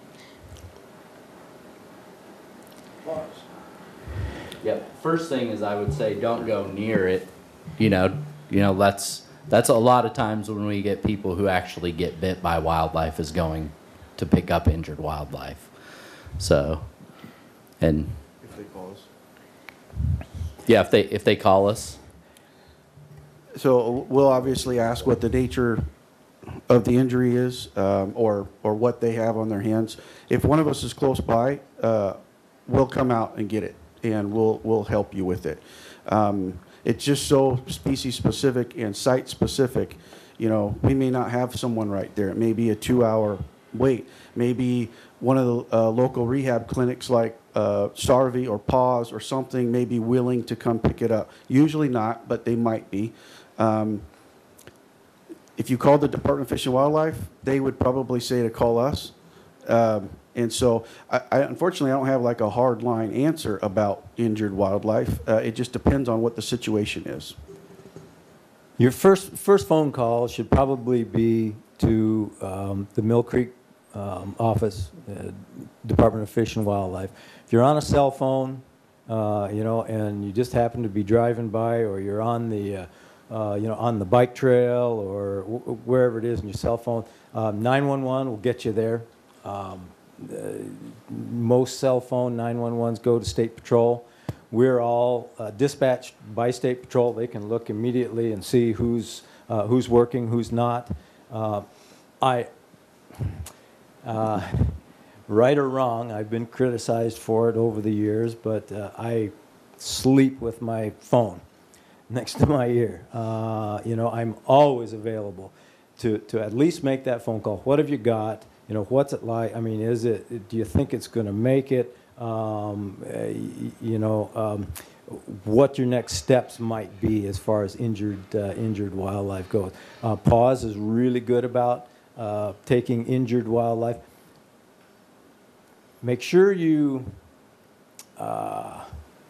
Yep. First thing is I would say don't go near it. You know, you know that's that's a lot of times when we get people who actually get bit by wildlife is going to pick up injured wildlife. So, and If they call us. yeah, if they if they call us. So we'll obviously ask what the nature of the injury is, um, or, or what they have on their hands. If one of us is close by, uh, we'll come out and get it, and we'll, we'll help you with it. Um, it's just so species specific and site specific. You know, we may not have someone right there. It may be a two hour wait. Maybe one of the uh, local rehab clinics like uh, Sarvey or Paws or something may be willing to come pick it up. Usually not, but they might be. Um, if you called the Department of Fish and Wildlife, they would probably say to call us. Um, and so, I, I, unfortunately, I don't have like a hard line answer about injured wildlife. Uh, it just depends on what the situation is. Your first first phone call should probably be to um, the Mill Creek um, office, uh, Department of Fish and Wildlife. If you're on a cell phone, uh, you know, and you just happen to be driving by, or you're on the, uh, uh, you know, on the bike trail, or w wherever it is in your cell phone, um, nine one one will get you there. Um, uh, most cell phone nine one ones go to State Patrol. We're all uh, dispatched by State Patrol. They can look immediately and see who's uh, who's working, who's not. Uh, I, uh, right or wrong, I've been criticized for it over the years, but uh, I sleep with my phone next to my ear. Uh, you know, I'm always available to to at least make that phone call. What have you got? You know, what's it like? I mean, is it? Do you think it's going to make it? Um, uh, you know, um, what your next steps might be as far as injured uh, injured wildlife goes. Uh, Paws is really good about uh, taking injured wildlife. Make sure you uh,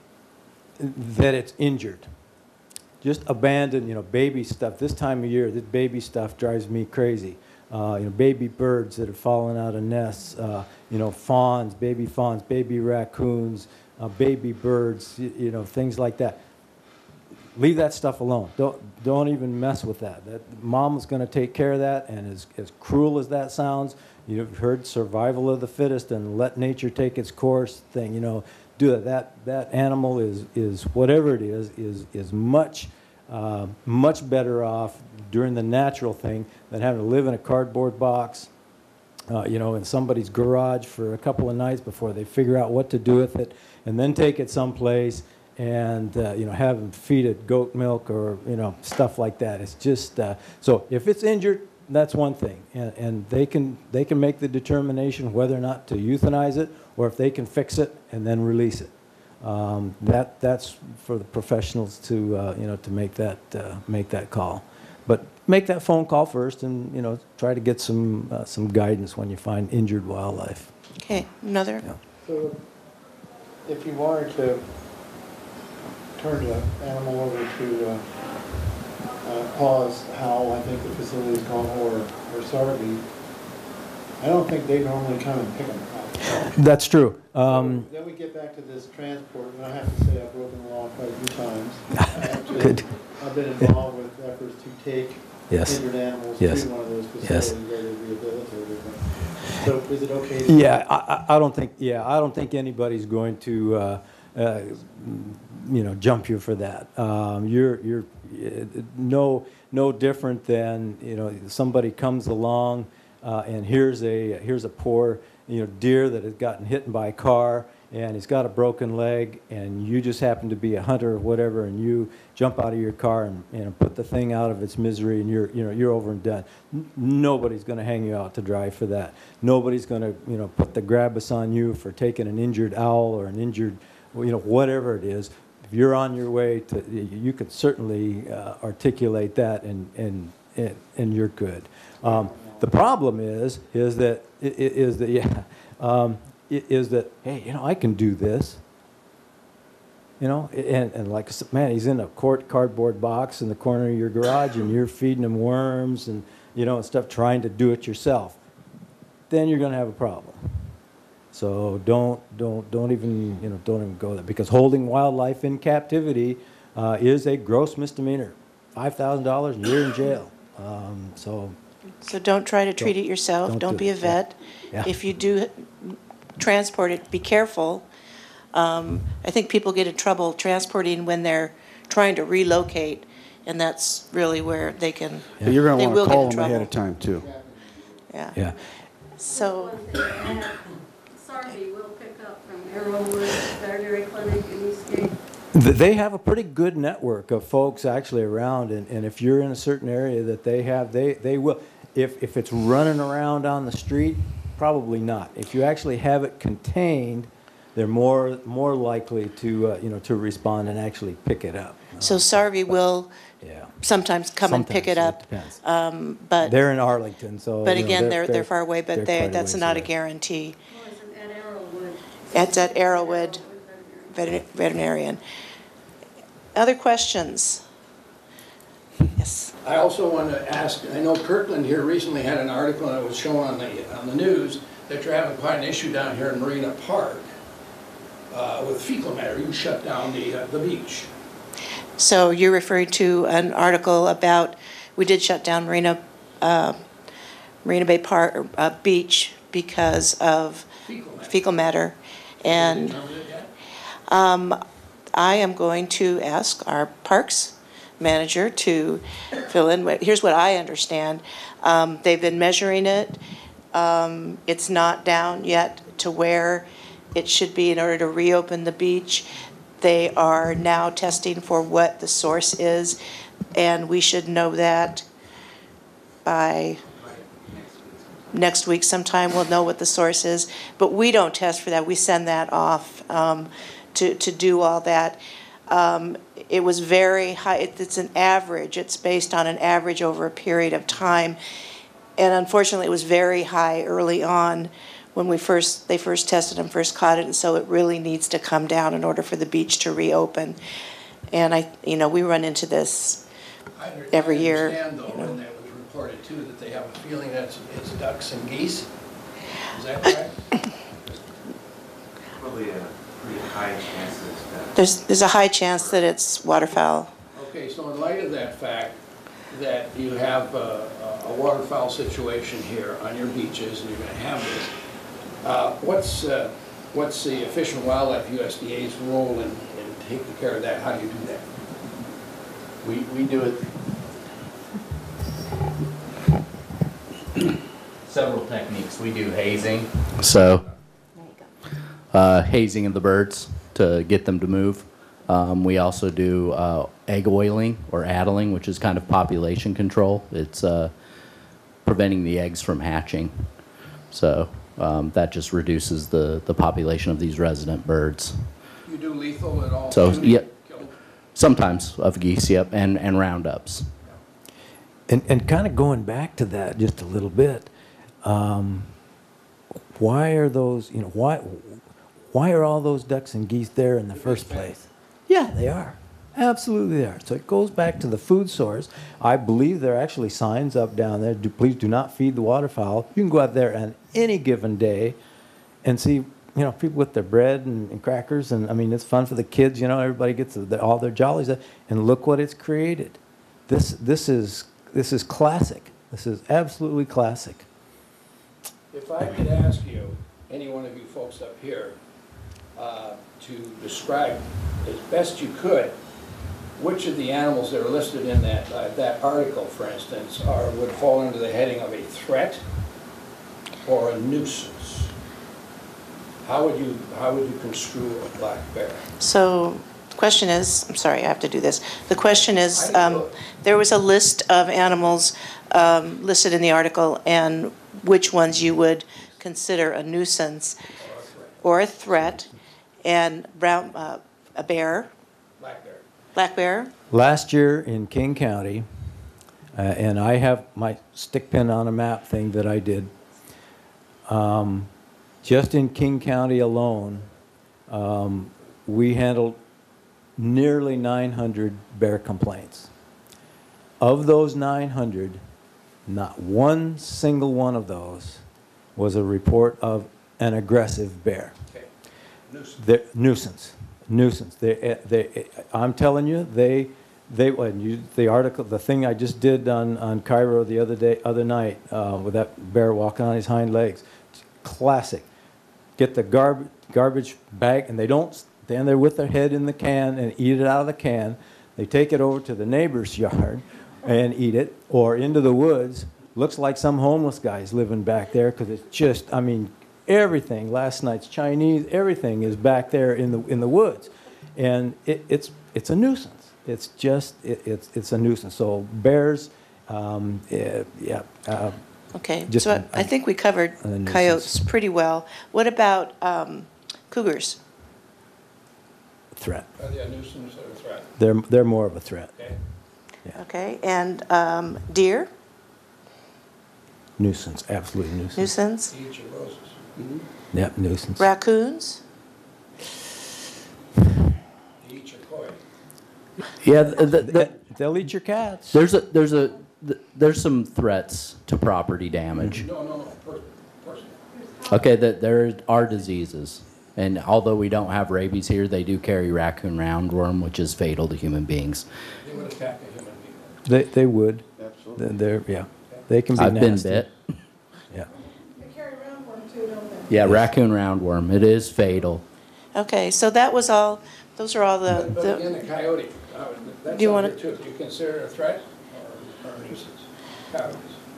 that it's injured. Just abandon, you know, baby stuff. This time of year, this baby stuff drives me crazy. Uh, you know, baby birds that have fallen out of nests, uh, you know, fawns, baby fawns, baby raccoons, uh, baby birds, you, you know, things like that. Leave that stuff alone. Don't don't even mess with that. That mom's going to take care of that, and as as cruel as that sounds, you've heard survival of the fittest and let nature take its course thing. You know, do that. That that animal is is whatever it is is is much. Uh, much better off doing the natural thing than having to live in a cardboard box, uh, you know, in somebody's garage for a couple of nights before they figure out what to do with it, and then take it someplace and, uh, you know, have them feed it goat milk or, you know, stuff like that. It's just, uh, so if it's injured, that's one thing, and, and they can they can make the determination whether or not to euthanize it or if they can fix it and then release it. Um, that that's for the professionals to uh, you know to make that uh, make that call, but make that phone call first, and you know try to get some uh, some guidance when you find injured wildlife. Okay, another. Yeah. So if you wanted to turn the animal over to uh, uh, Paws, Howl, I think the facility is called, or, or Sarvey, I don't think they normally come and pick them up. That's true. Um, Then we get back to this transport, and I have to say I've broken the law quite a few times. I actually- Good. I've been involved with efforts to take Yes. injured animals Yes. to one of those Yes. facilities where they're rehabilitated. So is it okay? to- Yeah, I, I I don't think. Yeah, I don't think anybody's going to, uh, uh, you know, jump you for that. Um, you're you're uh, no no different than you know somebody comes along uh, and here's a here's a poor you know deer that has gotten hit by a car and he's got a broken leg, and you just happen to be a hunter or whatever, and you jump out of your car and you know put the thing out of its misery, and you're you know you're over and done. N nobody's going to hang you out to dry for that. Nobody's going to you know put the grabus on you for taking an injured owl or an injured you know whatever it is. If you're on your way to, you could certainly uh, articulate that, and and and, and you're good. Um, The problem is, is that, i- i- is that, yeah, um, i- is that, hey, you know, I can do this. You know, and, and like, I said, man, he's in a court cardboard box in the corner of your garage and you're feeding him worms and, you know, and stuff, trying to do it yourself. Then you're gonna have a problem. So don't, don't, don't even, you know, don't even go there, because holding wildlife in captivity uh, is a gross misdemeanor. five thousand dollars and you're in jail. Um, so, So don't try to treat Don't- it yourself, don't don't do be a it, yeah. vet. Yeah. If you do transport it, be careful. Um, I think people get in trouble transporting when they're trying to relocate, and that's really where they can, Yeah, You're they gonna will wanna get in call them ahead trouble. of time too. Yeah. yeah. So, One thing I have, Sarvey will pick up from Arrowwood Veterinary Clinic in Eastgate. Th- They have a pretty good network of folks actually around, and, and if you're in a certain area that they have, they, they will. If, if it's running around on the street, probably not. If you actually have it contained, they're more, more likely to, uh, you know, to respond and actually pick it up. so Sarvey will Yeah. sometimes come and pick it Sometimes, up. depends. Um, but, They're in Arlington, so. but you know, again, they're, they're far away, they're but they, quite a that's ways not a away. guarantee. Well, it's at Arrowwood. It's at Arrowwood Veterinary. veter- veterinarian. Other questions? Yes. I also want to ask, I know Kirkland here recently had an article that was shown on the, on the news that you're having quite an issue down here in Marina Park uh, with fecal matter. You shut down the, uh, the beach. So you're referring to an article about, we did shut down Marina, uh, Marina Bay Park, uh, Beach because of Fecal matter. fecal matter. Have you And determined it yet? um, I am going to ask our parks manager to fill in. What- Here's what I understand. Um, They've been measuring it. Um, It's not down yet to where it should be in order to reopen the beach. They are now testing for what the source is, and we should know that by next week sometime. We'll know what the source is, but we don't test for that. We send that off um, to, to do all that. Um, It was very high, it- it's an average, it's based on an average over a period of time. And unfortunately, it was very high early on when we first, they first tested and first caught it, and so it really needs to come down in order for the beach to reopen. And I, you know, we run into this I under- every I year, understand though, you know. and that was reported too, that they have a feeling that it's, it's ducks and geese. Is that correct? Probably a pretty high chance that There's, there's a high chance that it's waterfowl. Okay, so in light of that fact, that you have a, a waterfowl situation here on your beaches, and you're gonna have this, uh, what's, uh, what's the Fish and Wildlife, U S D A's role in, in taking care of that? How do you do that? We, we do it several techniques. We do hazing. So, uh, hazing of the birds to get them to move. Um, we also do uh, egg oiling or addling, which is kind of population control. It's uh, preventing the eggs from hatching. So um, that just reduces the, the population of these resident birds. You do lethal at all? So, too? yeah. Kill- Sometimes of geese, yep, and, and roundups. And, and kind of going back to that just a little bit, um, why are those, you know, why, why are all those ducks and geese there in the first place? Yeah, they are. Absolutely they are. So it goes back to the food source. I believe there are actually signs up down there, do, please do not feed the waterfowl. You can go out there on any given day and see, you know, people with their bread and, and crackers, and I mean, it's fun for the kids, you know, everybody gets the, all their jollies, and look what it's created. This, this is, this is classic. This is absolutely classic. If I could ask you, any one of you folks up here, uh, to describe as best you could, which of the animals that are listed in that, uh, that article, for instance, are, would fall under the heading of a threat or a nuisance? How would you, how would you construe a black bear? So the question is, I'm sorry, I have to do this. The question is, um, there was a list of animals um, listed in the article, and which ones you would consider a nuisance or a threat, and brown, uh, a bear, Black bear. black bear, Last year in King County, Uh, and I have my stick pin on a map thing that I did. Um, just in King County alone, um, we handled nearly nine hundred bear complaints. Of those nine hundred, not one single one of those was a report of an aggressive bear. Okay. Nuisance. They're, nuisance, nuisance. They, they, I'm telling you, they, they, when you, the article, the thing I just did on, on Cairo the other day, other night, uh, with that bear walking on his hind legs, classic. Get the garbage, garbage bag, and they don't stand there with their head in the can and eat it out of the can. They take it over to the neighbor's yard and eat it, or into the woods. Looks like some homeless guy's living back there, because it's just, I mean, everything, last night's Chinese, everything is back there in the in the woods. And it, it's it's a nuisance. It's just, it, it's it's a nuisance. So bears, um, eh, yeah. Uh, Okay, Just so a- I I think we covered a nuisance. coyotes pretty well. What about um, cougars? threat. Are they a nuisance or a threat? They're, they're more of a threat. Okay. Okay, and um, deer, Nuisance, absolute nuisance. nuisance? Eat your roses. Yep, nuisance. Raccoons? Eat your koi. Yeah, the, the, They- They'll eat your cats. there's a, there's a, th- there's some threats to property damage. No, no, no, per- person. Okay, that there are diseases. And although we don't have rabies here, they do carry raccoon roundworm, which is fatal to human beings. They would attack a human being. They, they would. Absolutely. They're, they're- yeah. They can be I've been nasty. bit. Yeah. They carry around one too, don't they? Yeah, raccoon roundworm. It is fatal. Okay, so that was all, those are all the, But but again, the the coyote, uh, that's Do you under wanna- too. Do you consider it a threat or or a nuisance? Coyotes.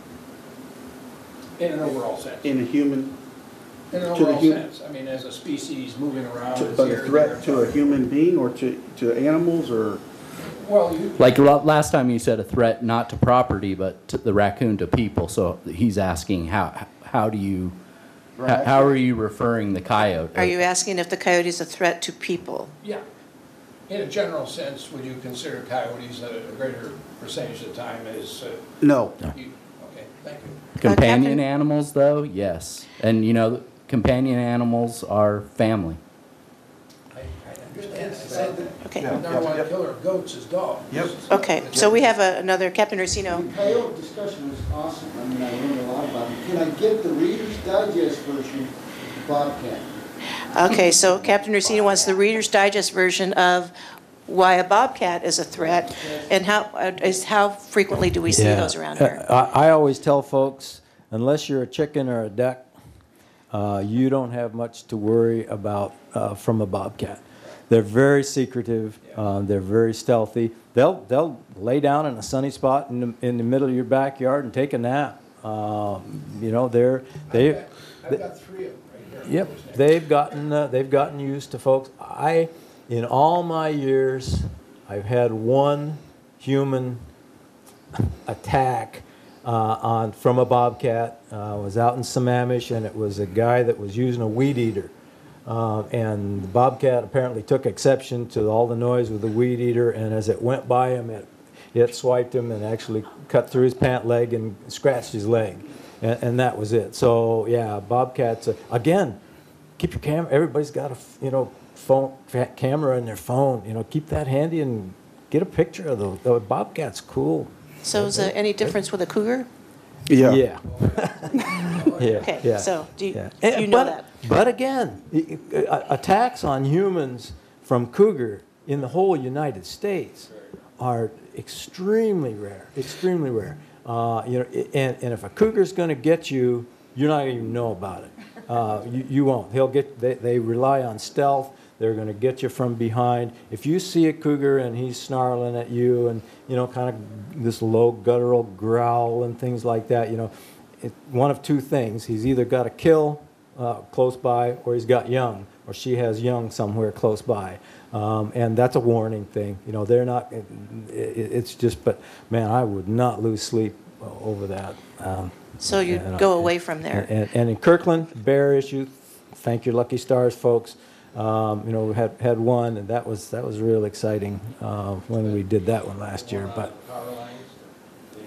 In an overall sense. In a human, In an to the overall hu- sense. I mean, as a species moving around. to- it's but here, a threat there. to a human being or to, to animals or? Well, you, Like la- last time you said a threat not to property, but to the raccoon to people. So he's asking how, how do you, how, how are you referring the coyote? are you asking if the coyote is a threat to people? yeah. In a general sense, would you consider coyotes a greater percentage of the time as, uh, No. you, okay, thank you. Companion Captain? animals, though, yes. And, you know, companion animals are family. I, I understand. I said that Okay, the number one killer of goats is dogs. Yep. okay, so we have a- another, Captain Orsino. The coyote discussion was awesome. I mean, I learned a lot about it. Can I get the Reader's Digest version of Bobcat? Okay, so Captain Orsino wants the Reader's Digest version of why a bobcat is a threat, and how, uh, is, how frequently do we see Yeah. those around here? Uh, I, I always tell folks, unless you're a chicken or a duck, uh, you don't have much to worry about uh, from a bobcat. They're very secretive. Uh, they're very stealthy. They'll they'll lay down in a sunny spot in the, in the middle of your backyard and take a nap. Um, you know, they're they. I've got- I've got three of them right here. Yep, they've gotten uh, they've gotten used to folks. I, in all my years, I've had one human attack uh, on from a bobcat. Uh, I was out in Sammamish, and it was a guy that was using a weed eater, uh, and the bobcat apparently took exception to all the noise with the weed eater. And as it went by him, it it swiped him and actually cut through his pant leg and scratched his leg. And, and that was it. So yeah, bobcats. Uh, again, keep your camera. Everybody's got a f- you know phone fa- camera in their phone. You know, keep that handy and get a picture of the, the bobcat's cool. So is there any difference with a cougar? Yeah. Yeah. yeah. Okay, yeah, so do you, yeah. you And- know but, that? But again, i- i- uh, attacks on humans from cougar in the whole United States are extremely rare. Extremely rare. Uh, you know, i- and, and if a cougar's going to get you, you're not going to even know about it. Uh, you, you won't. He'll get. They, they rely on stealth. They're going to get you from behind. If you see a cougar and he's snarling at you, and you know, kind of this low guttural growl and things like that, you know, it, one of two things: he's either got a kill uh, close by, or he's got young, or she has young somewhere close by. Um, and that's a warning thing. You know, they're not, it, it, it's just, but man, I would not lose sleep over that. Um, So you and, uh, go away from there? And, and in Kirkland, bear issue, thank your lucky stars, folks. Um, you know, we had, had one, and that was, that was real exciting uh, when we did that one last year. But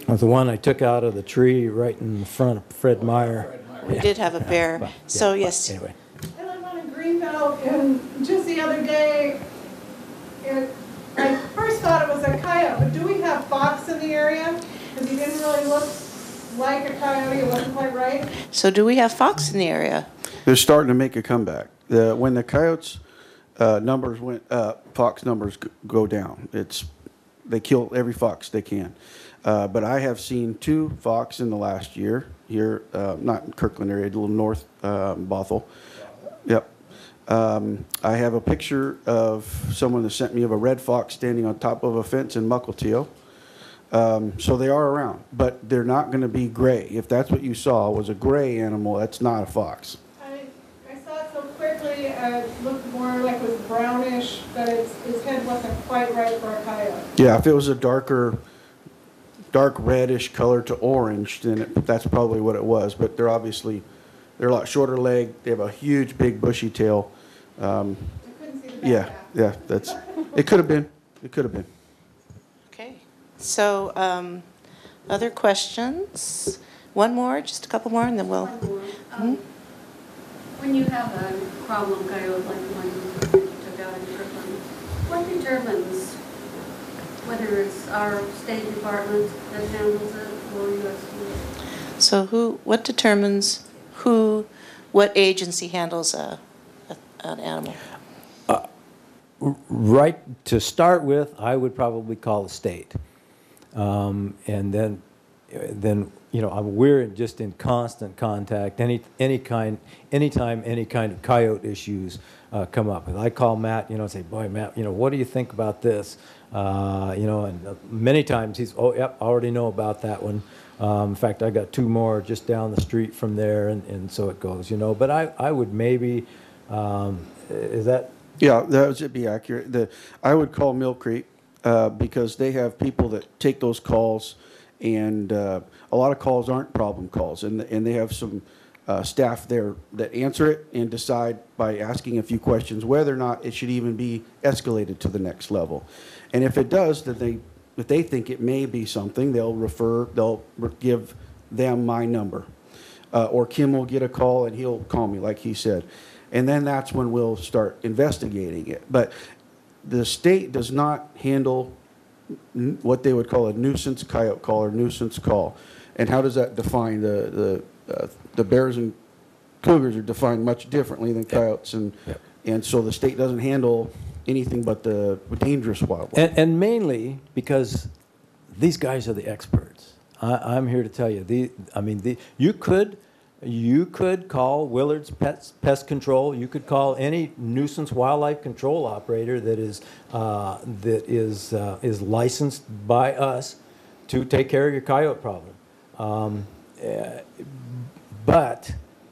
Well, the one I took out of the tree right in front of Fred Meyer. We did have a bear, But, so yeah, yes. Anyway. I live on a greenbelt, and just the other day, it, I first thought it was a coyote, but do we have fox in the area? Because he didn't really look like a coyote, it wasn't quite right. So do we have fox in the area? They're starting to make a comeback. The, when the coyotes uh, numbers went up, fox numbers g- go down. It's they kill every fox they can. Uh, but I have seen two fox in the last year here, uh, not in Kirkland area, a little north um, Bothell. Yep. Um, I have a picture of someone that sent me of a red fox standing on top of a fence in Mukilteo. Um, so they are around, but they're not going to be gray. If that's what you saw was a gray animal, that's not a fox. I, I saw it so quickly, uh, it looked more like it was brownish, but its, its head wasn't quite right for a coyote. Yeah, if it was a darker, dark reddish color to orange, then it, that's probably what it was. But they're obviously, they're a lot shorter leg. They have a huge, big, bushy tail. Um, I couldn't see the back yeah, half. yeah, that's. It could have been. It could have been. Okay, so um, other questions? One more, just a couple more, and then we'll. One more. Um, When you have a problem coyote like the one you took out in Kirkland, what determines whether it's our State Department that handles it or U S D A? So who, what determines who, what agency handles a, a, an animal? Right, to start with, I would probably call the state. Um, and then, then, you know, I'm- we're just in constant contact, any, any kind, anytime any kind of coyote issues uh, come up. And I call Matt, you know, and say, boy, Matt, you know, what do you think about this? Uh, you know, and uh, many times he's, oh, yep, I already know about that one. Um, in fact, I got two more just down the street from there, and, and so it goes, you know. But I, I would maybe, um, is that, Yeah, that would be accurate. The, I would call Mill Creek uh, because they have people that take those calls, and uh, a lot of calls aren't problem calls, and and they have some uh, staff there that answer it and decide by asking a few questions whether or not it should even be escalated to the next level. And if it does, then they, if they think it may be something, they'll refer, they'll give them my number, uh, or Kim will get a call and he'll call me, like he said. And then that's when we'll start investigating it. But the state does not handle n- what they would call a nuisance coyote call or nuisance call. And how does that define? The the uh, the bears and cougars are defined much differently than coyotes, and Yep. and so the state doesn't handle anything but the dangerous wildlife. and, and mainly because these guys are the experts. I, I'm here to tell you, the, I mean, the, you could, you could call Willard's Pest, Pest Control. You could call any nuisance wildlife control operator that is uh, that is uh, is licensed by us to take care of your coyote problem. Um, uh, but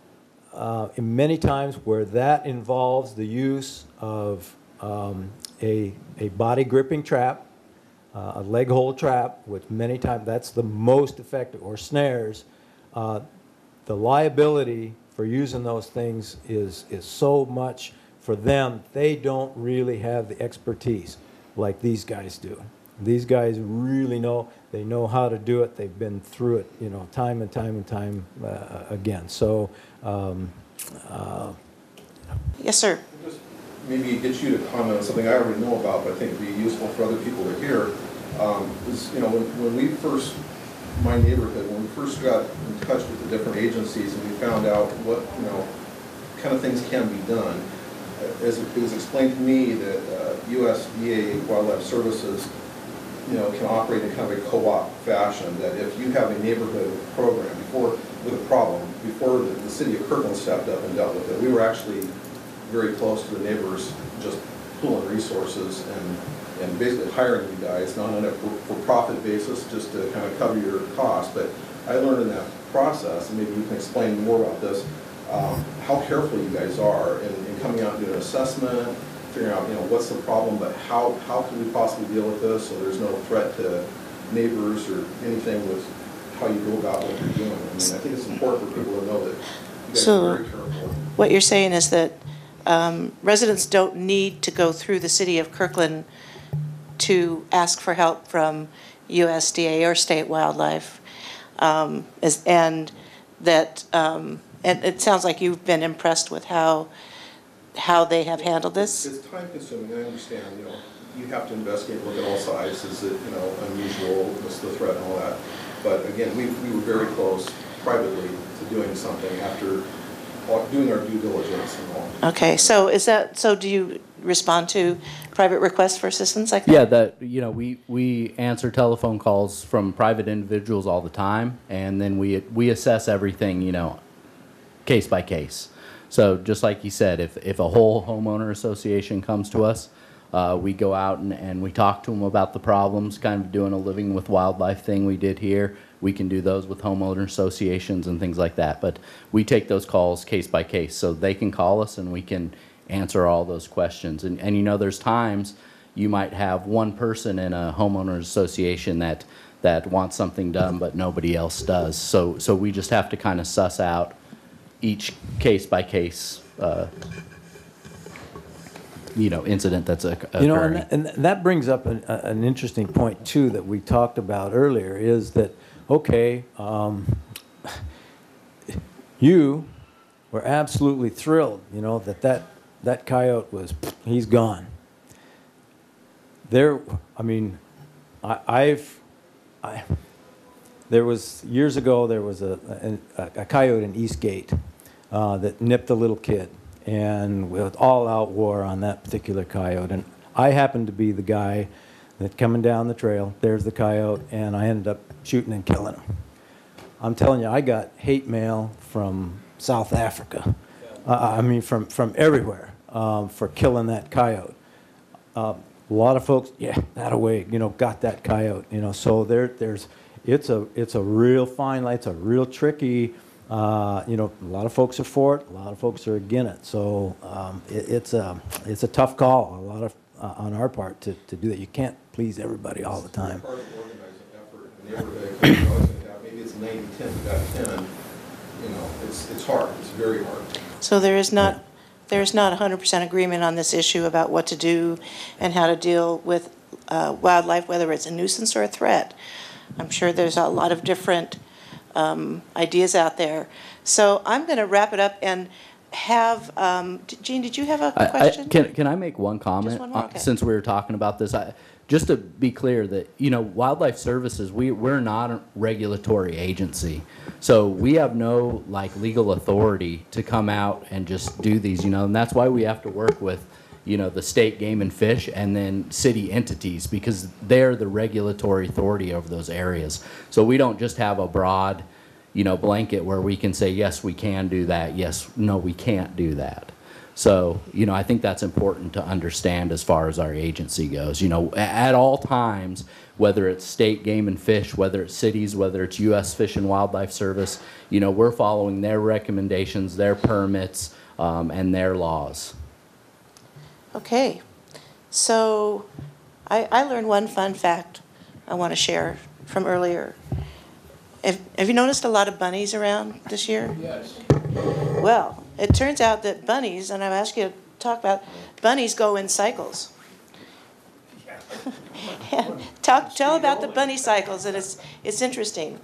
uh, in many times where that involves the use of um, a a body gripping trap, uh, a leg hold trap, which many times that's the most effective, or snares. Uh, the liability for using those things is is so much for them. They don't really have the expertise like these guys do. These guys really know. They know how to do it. They've been through it, you know, time and time and time uh, again. So, um, uh, Yes, sir. Just maybe get you to comment on something I already know about, but I think it'd be useful for other people to hear. Um, is, you know, when, when we first, my neighborhood, when we first got in touch with the different agencies and we found out what, you know, kind of things can be done, uh, as it was explained to me that uh, U S D A Wildlife Services, you know, can operate in kind of a co-op fashion, that if you have a neighborhood program before, with a problem, before the, the city of Kirkland stepped up and dealt with it, we were actually very close to the neighbors, just pooling resources and, and basically hiring you guys, not on a for-profit basis, just to kind of cover your costs. But I learned in that process, and maybe you can explain more about this, um, how careful you guys are in, in coming out and doing an assessment, figuring out, you know, what's the problem, but how, how can we possibly deal with this so there's no threat to neighbors or anything with how you go about what you're doing. I mean, I think it's important for people to know that you guys So, are very careful. what you're saying is that um, residents don't need to go through the city of Kirkland to ask for help from U S D A or state wildlife. Um, is, and that, um, and it sounds like you've been impressed with how, how they have handled this. It's time consuming, I understand, you know, you have to investigate, look at all sides, is it, you know, unusual, what's the threat and all that. But again, we, we were very close privately to doing something after doing our due diligence and all. Okay, so is that, so do you respond to private requests for assistance like that? Yeah, that, you know, we, we answer telephone calls from private individuals all the time, and then we, we assess everything, you know, case by case. So just like you said, if, if a whole homeowner association comes to us, uh, we go out and, and we talk to them about the problems, kind of doing a living with wildlife thing we did here. We can do those with homeowner associations and things like that. But we take those calls case by case, so they can call us and we can answer all those questions. And, and you know, there's times you might have one person in a homeowners association that, that wants something done but nobody else does. So, so we just have to kind of suss out each case by case, uh, you know, incident that's occurring. You know, and that, and that brings up an, an interesting point too that we talked about earlier, is that, okay, um, you were absolutely thrilled, you know, that that, that coyote was, he's gone. There, I mean, I, I've, I, there was, years ago, there was a, a, a coyote in Eastgate uh, that nipped a little kid, and with all-out war on that particular coyote. And I happened to be the guy that coming down the trail, there's the coyote, and I ended up shooting and killing him. I'm telling you, I got hate mail from South Africa. Uh, I mean, from, from everywhere um, for killing that coyote. Uh, a lot of folks, yeah, that away, you know, got that coyote, you know. So there, there's, it's a, it's a real fine line. It's a real tricky. Uh, you know, a lot of folks are for it. A lot of folks are against it. So um, it, it's a, it's a tough call. A lot of uh, on our part to, to do that. You can't please everybody all the time. It's part of organizing effort, and everybody, you know, maybe it's ninety ten, we got ten. You know, it's it's hard. It's very hard. So there is not, there's not one hundred percent agreement on this issue about what to do and how to deal with uh, wildlife, whether it's a nuisance or a threat. I'm sure there's a lot of different um, ideas out there. So I'm going to wrap it up and have, um, Gene, did you have a I, question? I, can, can I make one comment? Just one more? Uh, Okay. since we were talking about this? I, just to be clear that, you know, Wildlife Services, we, we're not a regulatory agency. So we have no, like, legal authority to come out and just do these, you know, and that's why we have to work with, you know, the state game and fish and then city entities, because they're the regulatory authority over those areas. So we don't just have a broad, you know, blanket where we can say, yes, we can do that. Yes, no, we can't do that. So, you know, I think that's important to understand as far as our agency goes. You know, at all times, whether it's state game and fish, whether it's cities, whether it's U S Fish and Wildlife Service, you know, we're following their recommendations, their permits, um, and their laws. Okay. So I, I learned one fun fact I want to share from earlier. Have, have you noticed a lot of bunnies around this year? Yes. Well, it turns out that bunnies, and I've asked you to talk about, bunnies go in cycles. Talk, tell about the bunny cycles, and it's, it's interesting.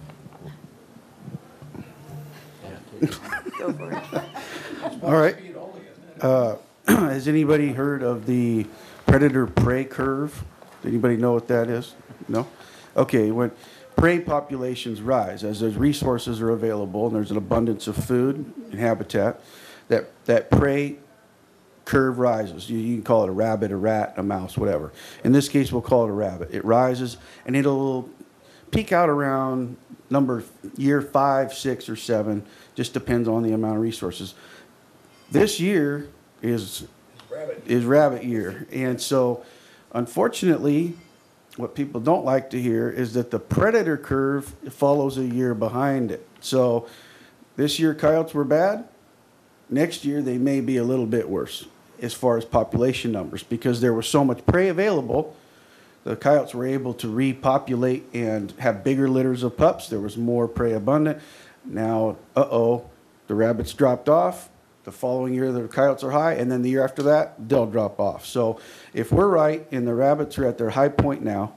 Go for it. All right. Uh, has anybody heard of the predator-prey curve? Anybody know what that is? No? Okay, when prey populations rise, as those resources are available and there's an abundance of food and habitat, that, that prey curve rises. You, you can call it a rabbit, a rat, a mouse, whatever. In this case, we'll call it a rabbit. It rises, and it'll peak out around number year five, six, or seven. Just depends on the amount of resources. This year is rabbit. is rabbit year, and so unfortunately, what people don't like to hear is that the predator curve follows a year behind it. So this year coyotes were bad. Next year they may be a little bit worse as far as population numbers, because there was so much prey available. The coyotes were able to repopulate and have bigger litters of pups. There was more prey abundant. Now, uh-oh, the rabbits dropped off. The following year, the coyotes are high, and then the year after that, they'll drop off. So if we're right and the rabbits are at their high point now,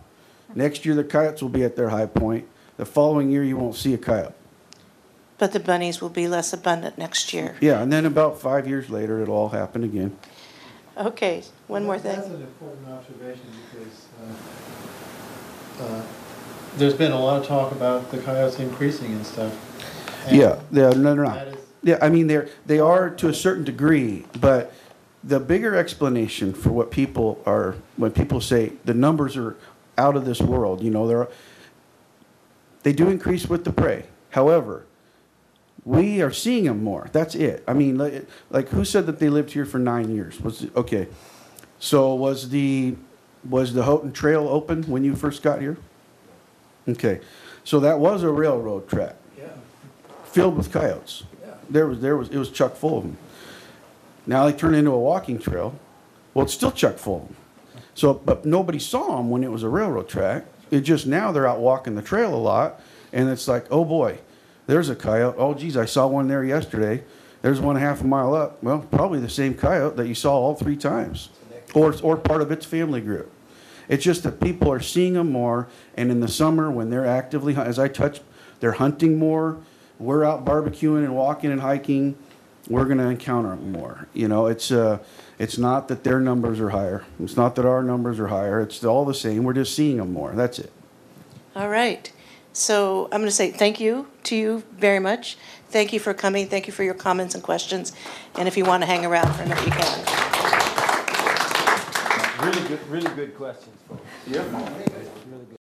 Next year, the coyotes will be at their high point. The following year, you won't see a coyote. But the bunnies will be less abundant next year. Yeah, and then about five years later, it'll all happen again. Okay, one more That's thing. an important observation because uh, uh, there's been a lot of talk about the coyotes increasing and stuff. And Yeah, yeah, no, no, that no. is- Yeah, I mean, they're, they are to a certain degree, but the bigger explanation for what people are, when people say the numbers are out of this world, you know, they're, they do increase with the prey. However, we are seeing them more. That's it. I mean, like, like who said that they lived here for nine years? Was it, okay. So was the was the Houghton Trail open when you first got here? Okay. So that was a railroad track. Yeah. Filled with coyotes. Yeah. There was there was it was chock full of them. Now they turned into a walking trail. Well, it's still chock full of them. So, but nobody saw them when it was a railroad track. It just now they're out walking the trail a lot, and it's like, oh boy, there's a coyote. Oh, geez, I saw one there yesterday. There's one half a mile up. Well, probably the same coyote that you saw all three times, or or part of its family group. It's just that people are seeing them more, and in the summer when they're actively, as I touch, they're hunting more. We're out barbecuing and walking and hiking. We're going to encounter them more. You know, it's uh, it's not that their numbers are higher. It's not that our numbers are higher. It's all the same. We're just seeing them more. That's it. All right. So I'm going to say thank you to you very much. Thank you for coming. Thank you for your comments and questions. And if you want to hang around for a minute, you can. Really good, really good questions, folks. Yeah.